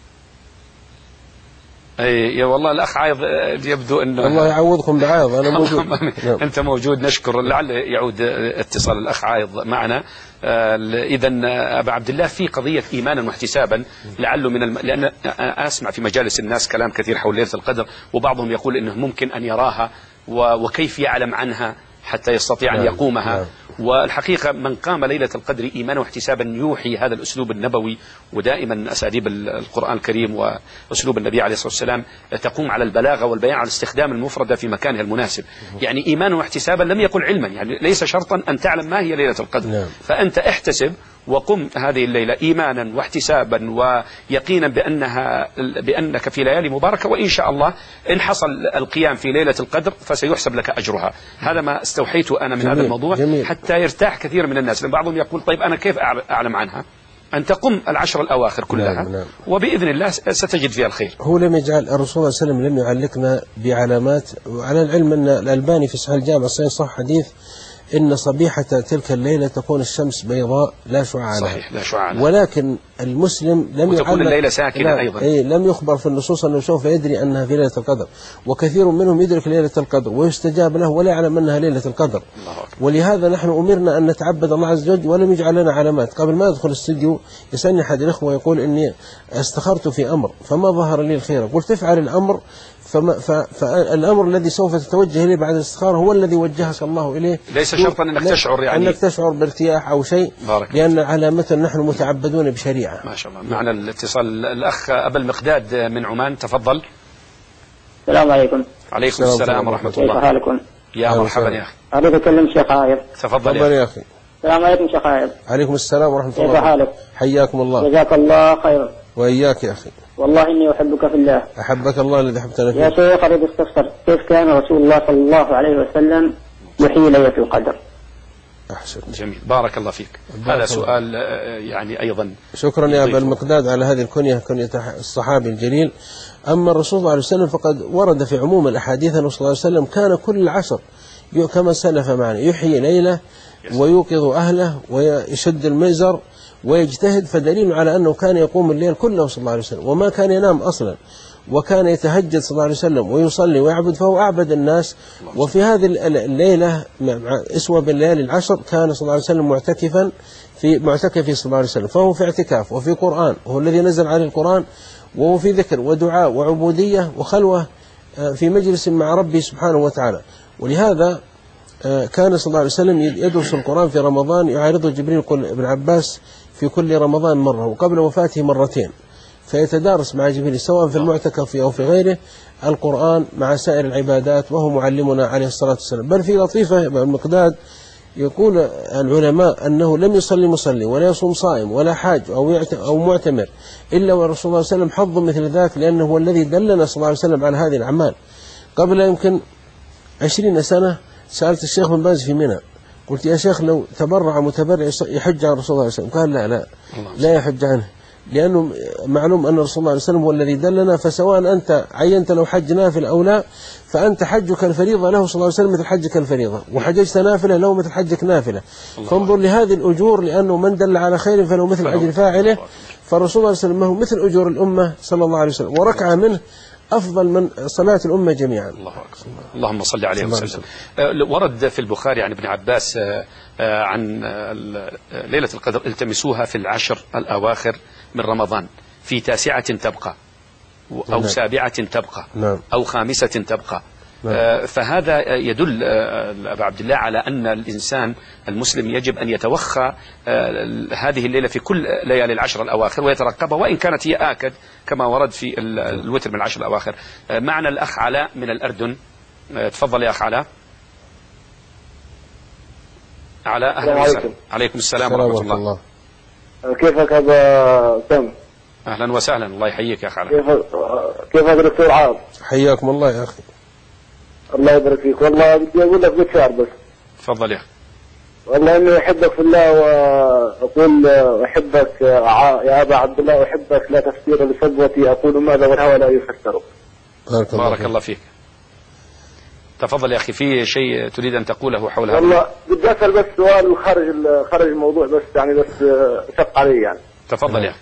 اي يا والله الاخ عايض يبدو انه
الله يعوضكم بعايض، انا موجود.
انت موجود، نشكر. لعل يعود اتصال الاخ عايض معنا. اذا ابا عبد الله في قضيه ايمانا واحتسابا لعله من الم... لان اسمع في مجالس الناس كلام كثير حول ليله القدر، وبعضهم يقول انه ممكن ان يراها و... وكيف يعلم عنها حتى يستطيع أن يقومها. نعم. والحقيقة من قام ليلة القدر إيمانا واحتسابا يوحي هذا الأسلوب النبوي، ودائما أساليب القرآن الكريم وأسلوب النبي عليه الصلاة والسلام تقوم على البلاغة والبيان على استخدام المفردة في مكانها المناسب. يعني إيمانا واحتسابا لم يقل علما، يعني ليس شرطا أن تعلم ما هي ليلة القدر. نعم. فأنت احتسب وقم هذه الليلة إيمانا واحتسابا ويقينا بأنها بأنك في ليالي مباركة، وإن شاء الله إن حصل القيام في ليلة القدر فسيحسب لك أجرها. هذا ما استوحيته أنا من جميل. هذا الموضوع جميل. حتى يرتاح كثير من الناس، لأن بعضهم يقول طيب أنا كيف أعلم عنها؟ أن تقم العشر الأواخر كلها. نعم نعم. وبإذن الله ستجد فيها الخير.
هو لم يجعل الرسول صلى الله عليه وسلم لم يعلقنا بعلامات، وعلى العلم أن الألباني في صحيح الجامع الصحيح صح حديث إن صبيحة تلك الليلة تكون الشمس بيضاء لا شعاع لها.
صحيح لا شعاع لها.
ولكن المسلم لم
وتكون الليلة ساكنة أيضا.
أي لم يخبر في النصوص أنه سوف يدري أنها في ليلة القدر، وكثير منهم يدرك ليلة القدر ويستجاب له ولا يعلم أنها ليلة القدر. ولهذا نحن أمرنا أن نتعبد الله عز وجل ولم يجعل لنا علامات. قبل ما أدخل الاستديو يسألني أحد الأخوة يقول إني استخرت في أمر فما ظهر لي الخير. قلت افعل الأمر، فما فالأمر الذي سوف تتوجه إليه بعد الاستخارة هو الذي وجهك الله إليه.
ليس شرطا أنك تشعر يعني
أنك تشعر بارتياح أو شيء، لأن علامة نحن متعبدون بشريعة.
ما شاء الله. معنا الاتصال الأخ أبا المقداد من عمان. تفضل.
السلام عليكم.
عليكم السلام ورحمة الله.
كيف حالكم؟
يا مرحبا يا أخي.
أريد أكلم شيخ عايض.
تفضل
يا أخي.
السلام عليكم شيخ عايض.
عليكم السلام ورحمة الله.
كيف حالك؟
حياكم الله.
جزاك الله خيرا.
وإياك يا أخي.
والله إني أحبك في الله.
أحبك الله الذي أحببتنا فيه.
يا شيخ أريد أستفسر كيف كان رسول الله صلى الله عليه وسلم يحيي ليلة القدر؟
أحسن.
جميل بارك الله فيك. هذا سؤال يعني أيضا.
شكرا يا أبا المقداد على هذه الكنية، كنية الصحابي الجليل. أما الرسول صلى الله عليه وسلم فقد ورد في عموم الأحاديث أنه صلى الله عليه وسلم كان كل عشر كما سلف معنا يحيي ليلة ويوقظ أهله ويشد المئزر ويجتهد، فدليل على أنه كان يقوم الليل كله صلى الله عليه وسلم وما كان ينام أصلا، وكان يتهجد صلى الله عليه وسلم ويصلي ويعبد، فهو أعبد الناس. وفي هذه الليلة اسوة بالليالي العشر كان صلى الله عليه وسلم معتكفا في معتكف صلى الله عليه وسلم، فهو في اعتكاف وفي قرآن، وهو الذي نزل عليه القرآن، وهو في ذكر ودعاء وعبودية وخلوة في مجلس مع ربه سبحانه وتعالى. ولهذا كان صلى الله عليه وسلم يدرس القرآن في رمضان، يعارضه جبريل ابن عباس في كل رمضان مرة، وقبل وفاته مرتين، فيتدارس مع جبريل سواء في المعتكف أو في غيره القرآن مع سائر العبادات، وهو معلمنا عليه الصلاة والسلام. بل في لطيفة المقداد يقول العلماء أنه لم يصلي مصلي ولا يصوم صائم ولا حاج أو أو معتمر إلا والرسول صلى الله عليه وسلم حظ مثل ذاك، لأنه هو الذي دلنا صلى الله عليه وسلم على هذه الأعمال. قبل يمكن عشرين سنة سألت الشيخ بن باز في منى، قلت يا شيخ لو تبرع متبرع يحج عن الرسول صلى الله عليه وسلم، قال لا لا لا يحج عنه، لأنه معلوم أن الرسول صلى الله عليه وسلم هو الذي دلنا، فسواء أنت عينت له حج نافل أو لا، فأنت حجك الفريضة له صلى الله عليه وسلم مثل حجك الفريضة، وحججت نافلة له مثل حجك نافلة. فانظر لهذه الأجور، لأنه من دل على خير فله مثل أجر فاعله، فالرسول صلى الله عليه وسلم هو مثل أجور الأمة صلى الله عليه وسلم، وركعة منه أفضل من صلاة الأمة جميعا.
الله أكبر. اللهم صل عليه وسلم. ورد في البخاري عن ابن عباس عن ليلة القدر التمسوها في العشر الأواخر من رمضان، في تاسعة تبقى أو سابعة تبقى أو خامسة تبقى. فهذا يدل أبا عبد الله على أن الإنسان المسلم يجب أن يتوخى هذه الليلة في كل ليالي العشر الأواخر ويترقبها، وإن كانت هي آكد كما ورد في الوتر من العشر الأواخر. معنا الأخ علاء من الأردن. تفضل يا أخ علاء. علاء أهلا وسهلا. عليكم السلام ورحمة الله. الله.
كيفك أبا سام؟
أهلا وسهلا. الله يحييك يا أخ علاء.
كيف كيفك دكتور عاض؟
حياكم الله يا أخي.
الله يبارك فيك. والله بدي أقول لك بشعر بس.
تفضل يا أخي.
والله اني احبك في الله، واقول احبك يا ابا عبد الله، احبك لا تفسير لصبوتي، اقول ماذا والهوى لا يفسر.
بارك الله, بارك الله فيك. تفضل يا اخي، في شيء تريد ان تقوله حول هذا؟
والله بدي اسال بس سؤال خارج خارج الموضوع، بس يعني بس شق علي يعني.
تفضل يا اخي.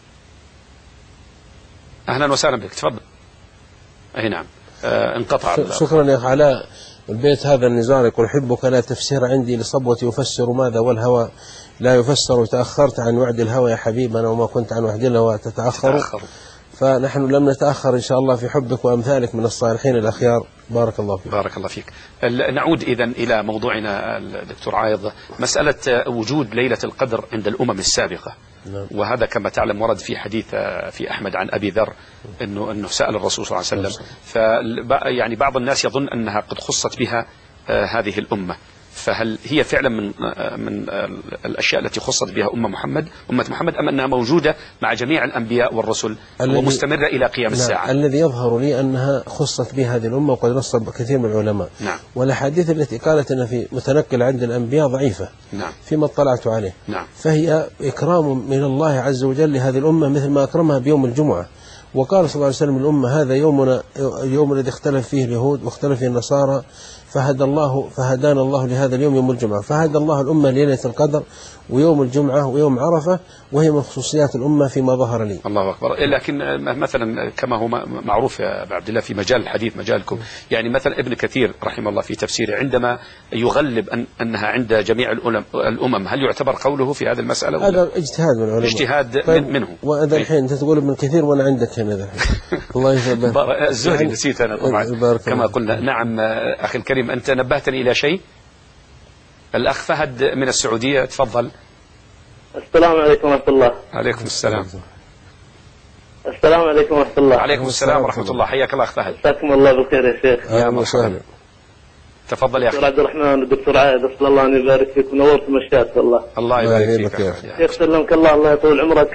اهلا وسهلا بك، تفضل. اي نعم. آه انقطع.
شكرا يا اخي علاء. البيت هذا النزار يقول احبك لا تفسير عندي لصبوتي، يفسر ماذا والهوى لا يفسر. تاخرت عن وعد الهوى يا حبيبنا، وما كنت عن وعد الهوى تتاخر. تتأخر. فنحن لم نتأخر إن شاء الله في حبك وأمثالك من الصالحين الأخيار. بارك الله فيك.
بارك الله فيك. نعود إذن إلى موضوعنا الدكتور عايض، مسألة وجود ليلة القدر عند الأمم السابقة. نعم. وهذا كما تعلم ورد في حديث في أحمد عن أبي ذر أنه, أنه سأل الرسول صلى الله عليه وسلم، فيعني بعض الناس يظن أنها قد خصت بها هذه الأمة، فهل هي فعلا من من الأشياء التي خصت بها أمة محمد أمة محمد أم أنها موجودة مع جميع الأنبياء والرسل ومستمرة إلى قيام الساعة؟
نعم. الذي يظهر لي أنها خصت بها هذه الأمة، وقد نص كثير من العلماء.
نعم.
والأحاديث التي قالت أن في متنقل عند الأنبياء ضعيفة.
نعم.
فيما اطلعت عليه.
نعم.
فهي إكرام من الله عز وجل لهذه الأمة مثل ما أكرمها بيوم الجمعة. وقال صلى الله عليه وسلم الأمة هذا يومنا، اليوم الذي اختلف فيه اليهود واختلف فيه النصارى، فهدى الله فهدانا الله لهذا اليوم يوم الجمعة، فهدى الله الأمة ليلة القدر ويوم الجمعة ويوم عرفة، وهي من خصوصيات الأمة فيما ظهر لي.
الله أكبر. لكن مثلا كما هو معروف يا أبا عبد الله في مجال الحديث مجالكم، يعني مثلا ابن كثير رحمه الله في تفسيره عندما يغلب أن أنها عند جميع الأمم، هل يعتبر قوله في هذه المسألة؟
هذا اجتهاد من العلماء.
اجتهاد
طيب
منه.
وهذا الحين أنت تقول ابن كثير وأنا عندك هنا ذا. الله يثبت.
الزهري نسيت أنا طبعا كما قلنا. نعم أخي الكريم، أنت نبهتني إلى شيء. الأخ فهد من السعودية، تفضل.
السلام عليكم ورحمة الله.
عليكم السلام.
السلام عليكم ورحمة الله.
عليكم السلام ورحمة الله. حياك الله أخ فهد.
جزاكم الله بالخير يا شيخ.
يا مرحبا.
تفضل يا أخي.
دكتور عبد الرحمن والدكتور عايض، أسأل الله أن يبارك فيك ونورت مشيات والله.
الله يبارك فيك.
شيخ سلمك الله، الله يطول عمرك.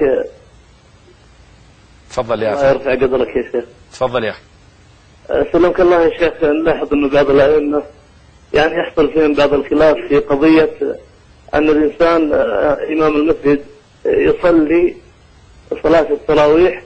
تفضل يا أخي.
الله يرفع قدرك يا شيخ.
تفضل يا أخي.
سلمك الله يا شيخ. نلاحظ أن بعض الأئمة يعني يحصل فيهم بعض الخلاف في قضية أن الإنسان إمام المسجد يصلي صلاة التراويح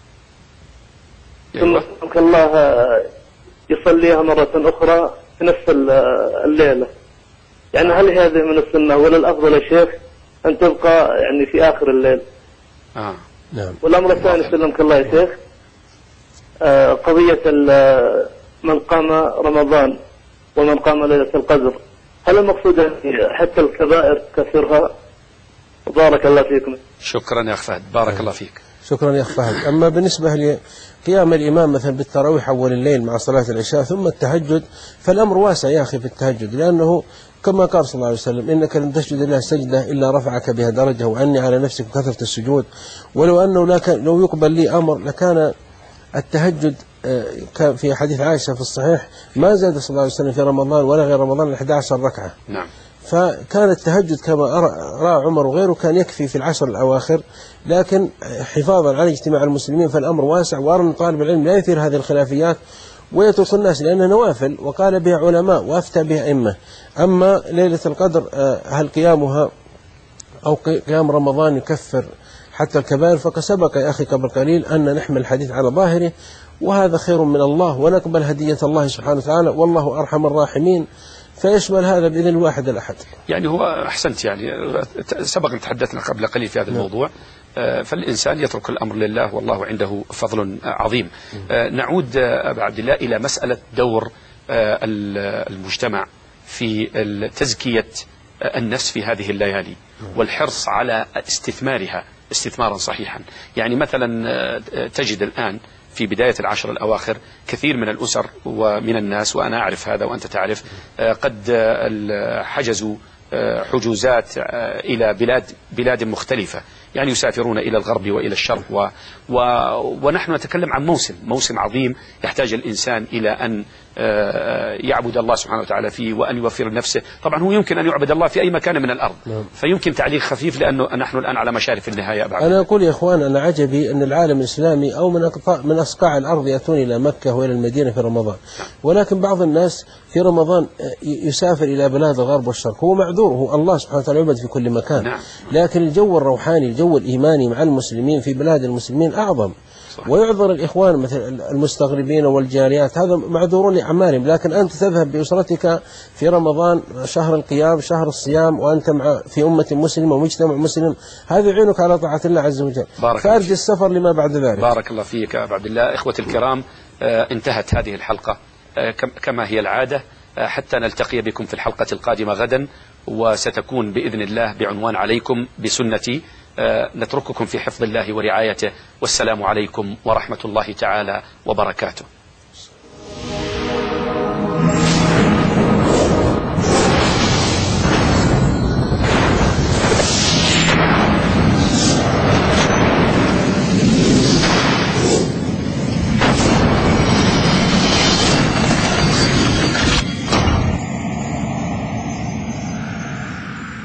ثم سلمك الله يصليها مرة أخرى في نفس الليلة، يعني هل هذه من السنة ولا الأفضل يا شيخ أن تبقى يعني في آخر الليل؟
آه.
نعم.
والأمر الثاني سلمك الله يا شيخ، قضية من قام رمضان ومن قام ليلة القدر، هل المقصود حتى الكبائر كثرها؟ بارك الله فيكم.
شكرا يا أخ فهد، بارك الله فيك.
شكرا يا أخ فهد. أما بالنسبة لقيام الإمام مثلا بالتراويح أول الليل مع صلاة العشاء ثم التهجد، فالأمر واسع يا أخي في التهجد، لأنه كما قال صلى الله عليه وسلم إنك لن تسجد لله سجدة إلا رفعك بها درجة، وعني على نفسك كثرة السجود. ولو أنه لو يقبل لي أمر لكان التهجد في حديث عائشة في الصحيح ما زاد صلى الله عليه وسلم في رمضان ولا غير رمضان إحدى عشرة ركعة.
نعم.
فكان التهجد كما رأى عمر وغيره كان يكفي في العشر الأواخر، لكن حفاظا على اجتماع المسلمين فالأمر واسع، وأرى أن طالب العلم لا يثير هذه الخلافيات ويترك الناس، لأنها نوافل وقال بها علماء وأفتى بها أئمة. أما ليلة القدر هل قيامها أو قيام رمضان يكفر حتى الكبائر؟ فقد سبق يا أخي قبل قليل أن نحمل الحديث على ظاهره، وهذا خير من الله، ونقبل هدية الله سبحانه وتعالى، والله أرحم الراحمين، فيشمل هذا بإذن الواحد الأحد.
يعني هو أحسنت، يعني سبق أن تحدثنا قبل قليل في هذا الموضوع، فالإنسان يترك الأمر لله والله عنده فضل عظيم. نعود أبا عبد الله إلى مسألة دور المجتمع في تزكية النفس في هذه الليالي والحرص على استثمارها استثمارا صحيحا. يعني مثلا تجد الآن في بداية العشر الأواخر كثير من الأسر ومن الناس، وأنا أعرف هذا وأنت تعرف، قد حجزوا حجوزات إلى بلاد بلاد مختلفة، يعني يسافرون إلى الغرب وإلى الشرق و و ونحن نتكلم عن موسم موسم عظيم يحتاج الإنسان إلى أن يعبد الله سبحانه وتعالى فيه وأن يوفر نفسه. طبعا هو يمكن أن يعبد الله في أي مكان من الأرض. نعم. فيمكن تعليق خفيف لأنه نحن الآن على مشارف النهاية. بعد
أنا أقول يا إخوان أنا عجبي أن العالم الإسلامي أو من من أصقاع الأرض يأتون إلى مكة وإلى المدينة في رمضان، ولكن بعض الناس في رمضان يسافر إلى بلاد الغرب والشرق. هو معذور، هو الله سبحانه وتعالى يعبد في كل مكان. نعم. لكن الجو الروحاني الجو الإيماني مع المسلمين في بلاد المسلمين أعظم. صحيح. ويعذر الإخوان مثل المستغربين والجاليات، هذا معذورون لأعمالهم، لكن أنت تذهب بأسرتك في رمضان شهر القيام شهر الصيام وأنت مع في أمة مسلمة ومجتمع مسلم، هذا يعينك على طاعة الله عز وجل. فأرجى السفر لما بعد ذلك.
بارك الله فيك يا أبا عبد الله. إخوة الكرام، آه انتهت هذه الحلقة آه كما هي العادة، آه حتى نلتقي بكم في الحلقة القادمة غدا، وستكون بإذن الله بعنوان عليكم بسنتي. آه نترككم في حفظ الله ورعايته، والسلام عليكم ورحمة الله تعالى وبركاته.